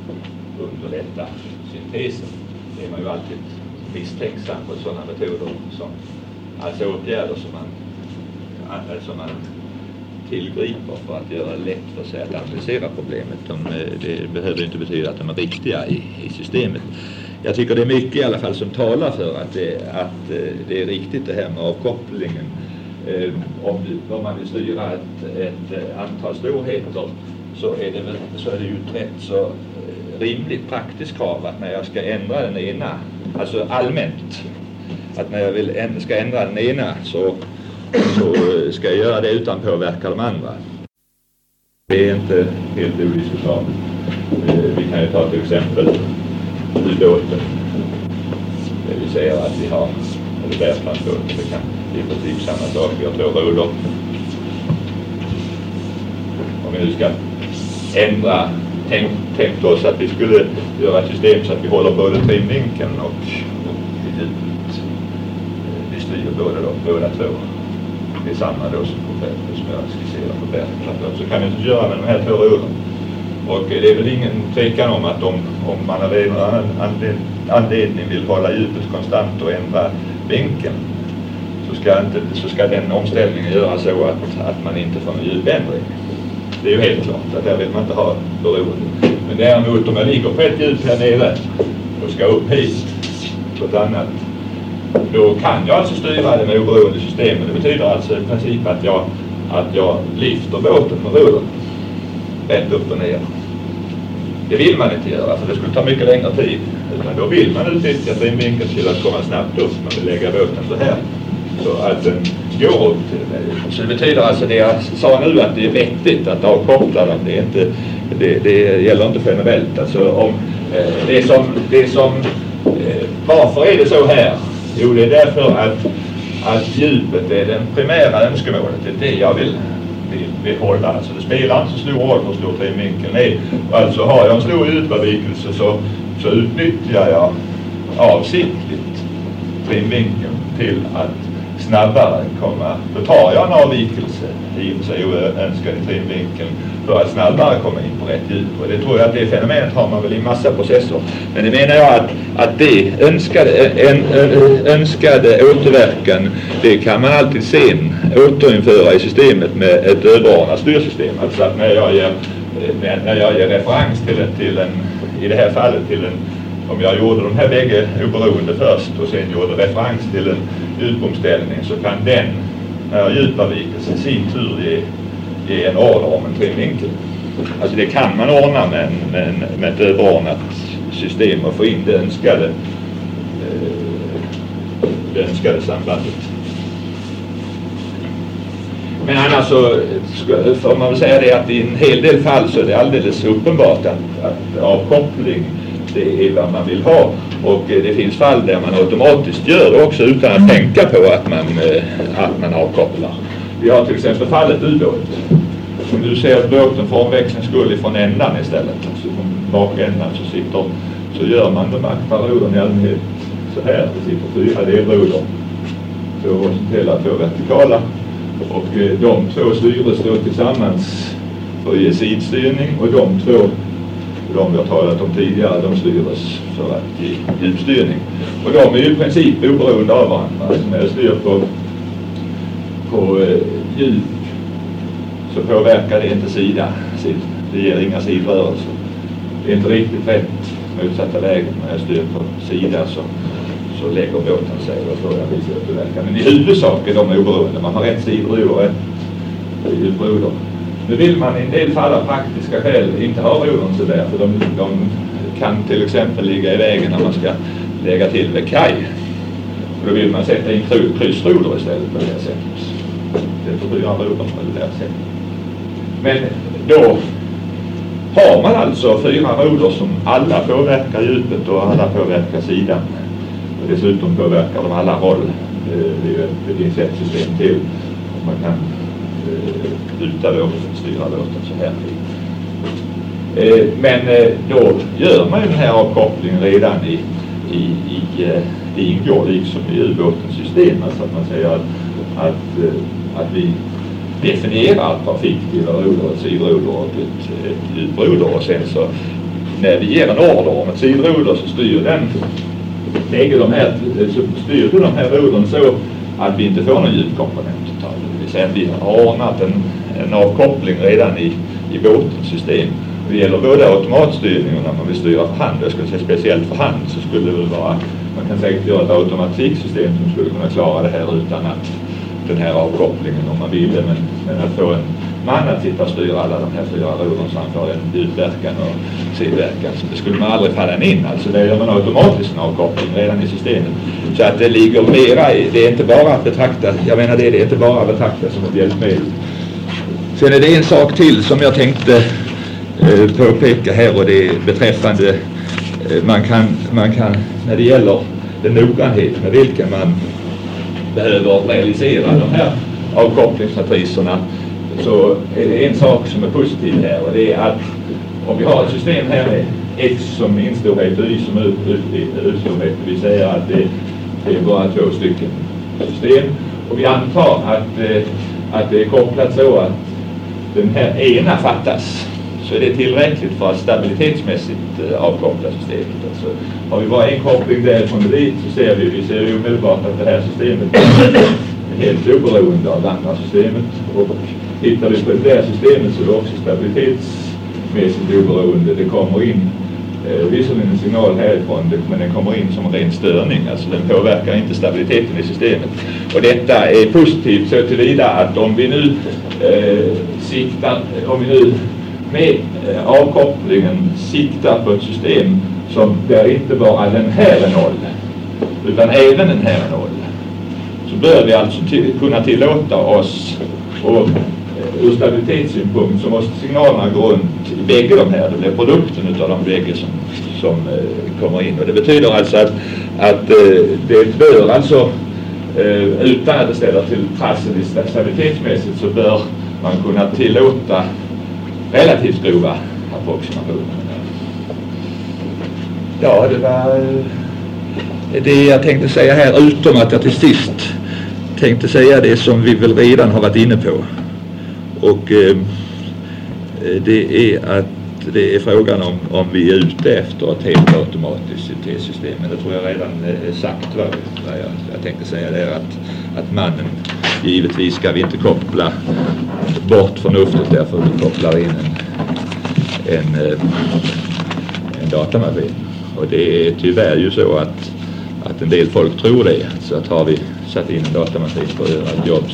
syntesen. Det är man ju alltid misstänksam på sådana metoder, som alltså åtgärder som man tillgriper för att göra det lätt för sig att analysera problemet. Det behöver inte betyda att de är riktiga i systemet. Jag tycker det är mycket i alla fall som talar för att det är riktigt det här med avkopplingen. Om man vill styra ett antal storheter så är det ju ett rätt så rimligt praktiskt krav att när jag ska ändra den ena, alltså allmänt, att när jag ska ändra den ena så ska jag göra det utan påverka de andra. Det är inte helt odiskutabelt. Vi kan ju ta till exempel ubåten. Vi säger att vi har eller bärplansbåt. Det kan i princip samma sak. Vi har två roder. Om vi nu ska ändra, tänkt oss att vi skulle göra ett system så att vi håller både trimvinkeln och djupet. Vi styr båda två. Det är samma då som jag skisserar på bärplansbåt. Så kan vi inte göra med de här två roderna. Och det är väl ingen tvekan om att om man av en anledning vill hålla djupet konstant och ändra vinkeln, så ska den omställningen göra så att man inte får en djupändring. Det är ju helt klart att där vill man inte ha beroende. Men däremot om jag ligger på ett djup här nere och ska upp hit på ett annat, då kan jag alltså styra det med oberoende system. Det betyder alltså i princip att jag lyfter båten med rodren rätt upp och ner. Det vill man inte göra, för det skulle ta mycket längre tid. Utan då vill man utnyttja trimvinkeln till att komma snabbt upp. Man vill lägga båten så här, så att den går upp till det. Så det betyder alltså det jag sa nu, att det är vettigt att avkoppla dem. Det gäller inte generellt. Alltså om varför är det så här? Jo, det är därför att djupet är den primära önskemålet. Det är det jag vill hålla. Alltså det spelar inte så stor roll hur stor trimvinkeln är. Alltså har jag en stor djupavvikelse så utnyttjar jag avsiktligt trimvinkeln till att snabbare komma. Då tar jag en avvikelse i och för sig oönskad i trimvinkeln för att snabbare komma in på rätt djup. Och det tror jag att det fenomenet har man väl i massa processer. Men det menar jag att det önskade återverkan, det kan man alltid sen återinföra i systemet med ett överordnat styrsystem. Alltså att när jag ger referens till en, i det här fallet till en, om jag gjorde de här bägge oberoende först och sen gjorde referens till en djupomställning, så kan den djupavvikelse i sin tur ge en order om en trimvinkel. Alltså det kan man ordna med ett överordnat system och få in det önskade sambandet. Men annars så får man väl säga det att i en hel del fall så är det alldeles uppenbart att avkoppling, det är vad man vill ha. Och det finns fall där man automatiskt gör det också utan att tänka på att man avkopplar. Vi har till exempel fallet ubåt. Om du ser båten för omväxlingsskull ifrån ändan istället, alltså från bakändan så gör man de aktiva rodren i allmänhet så här. Det sitter 4 delrodor. 2 horisontella, 2 vertikala. Och de 2 styres då tillsammans för att ge sidstyrning, och de 2, de vi har talat om tidigare, de styres för att ge djupstyrning. Och de är ju i princip oberoende av varandra. Alltså när jag styr på djup så påverkar det inte sida. Det ger inga sidrörelser. Det är inte riktigt rätt motsatta lägen. När jag styr på sida så lägger båten sig och får jag visa uppverkan. Men i huvudsak är de oberoende. Man har rätt sidror och rätt djuproder. Nu vill man i en del fall av praktiska skäl inte ha rodren så där, för de kan till exempel ligga i vägen när man ska lägga till vid kaj. Och då vill man sätta in kryssroder istället på det här sättet. Det får 4 rodren på det här sättet. Men då har man alltså 4 roder som alla påverkar djupet och alla påverkar sidan. Och dessutom påverkar de alla roll. Det finns ett system till. Man kan byta då och styra båten så här. Men då gör man ju den här avkopplingen redan det ingår liksom i ubåtens system. Alltså att man säger att vi definierar trafiktiva roder, ett sidroder och ett djuproder, och sen så när vi ger en order om ett sidroder så styr den de här rodren så att vi inte får någon djupkomponent totalt. Det vill säga att vi har ordnat en avkoppling redan i båtens system. Det gäller både automatstyrning och när man vill styra för hand. Jag skulle säga speciellt för hand så skulle det väl vara, man kan säkert göra ett automatiksystem som skulle kunna klara det här utan att den här avkopplingen om man ville, men att få en man att sitta och styra alla de här 4 rodren så han får en utverkan och sidverkan, så det skulle man aldrig falla in. Alltså det gör man automatiskt en avkoppling redan i systemet. Så att det ligger mera i, det är inte bara att betrakta, jag menar det är inte bara att betrakta som ett hjälpmedel. Sen är det en sak till som jag tänkte påpeka här, och det är beträffande man kan när det gäller den noggrannhet med vilken man behöver realisera de här avkopplingsmatriserna, så är det en sak som är positiv här, och det är att om vi har ett system här med X som instorhet och Y som utstorhet, vi säger att det är bara 2 stycken system, och vi antar att det är kopplat så att den här ena fattas, så är det tillräckligt för att stabilitetsmässigt avkoppla systemet. Alltså, har vi bara en koppling därifrån och dit så ser vi ju omedelbart att det här systemet är helt oberoende av det andra systemet. Och tittar vi på det där systemet så är det också stabilitetsmässigt oberoende. Det kommer in visserligen en signal härifrån, men den kommer in som en ren störning. Alltså den påverkar inte stabiliteten i systemet. Och detta är positivt så tillvida att om vi nu med avkopplingen siktar på ett system där inte bara den här är 0 utan även den här är 0, så bör vi alltså kunna tillåta oss, och ur stabilitetssynpunkt så måste signalerna gå runt i bägge de här. Det blir produkten utav de bägge som kommer in, och det betyder alltså att det bör alltså utan att det ställer till trassel i stabilitetsmässigt så bör man kunna tillåta relativt grova approximationer. Ja, det var det jag tänkte säga här, utom att jag till sist tänkte säga det som vi väl redan har varit inne på. Och det är att det är frågan om vi är ute efter ett helt automatiskt syntessystem. Men det tror jag redan sagt. Vad jag tänkte säga det är att mannen, givetvis ska vi inte koppla bort förnuftet därför vi kopplar in en datamaskin. Och det är tyvärr ju så att en del folk tror det. Så att har vi satt in en datamaskin för att göra ett jobb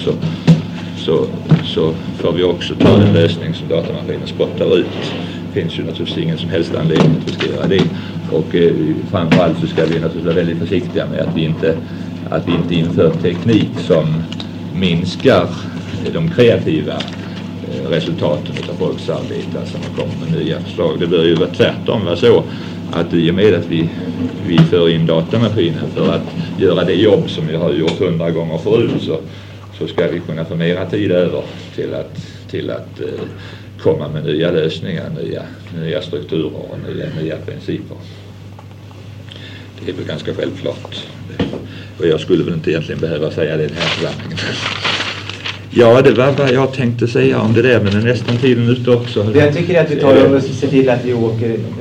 så får vi också ta en lösning som datamaskinen spottar ut. Det finns ju naturligtvis ingen som helst anledning att riskera det. Och framförallt så ska vi naturligtvis vara väldigt försiktiga med att vi inte inför teknik som minskar de kreativa resultaten av folks arbete, alltså man kommer med nya förslag. Det bör ju vara tvärtom vara så att i och med att vi för in datamaskinen för att göra det jobb som vi har gjort 100 gånger förut, så ska vi kunna få mera tid över till att komma med nya lösningar, nya strukturer och nya principer. Det är väl ganska självklart. Och jag skulle väl inte egentligen behöva säga det i den här församlingen. Ja, det var vad jag tänkte säga om det där, men är nästan tiden ute också. Jag tycker att vi tar och ser till att vi åker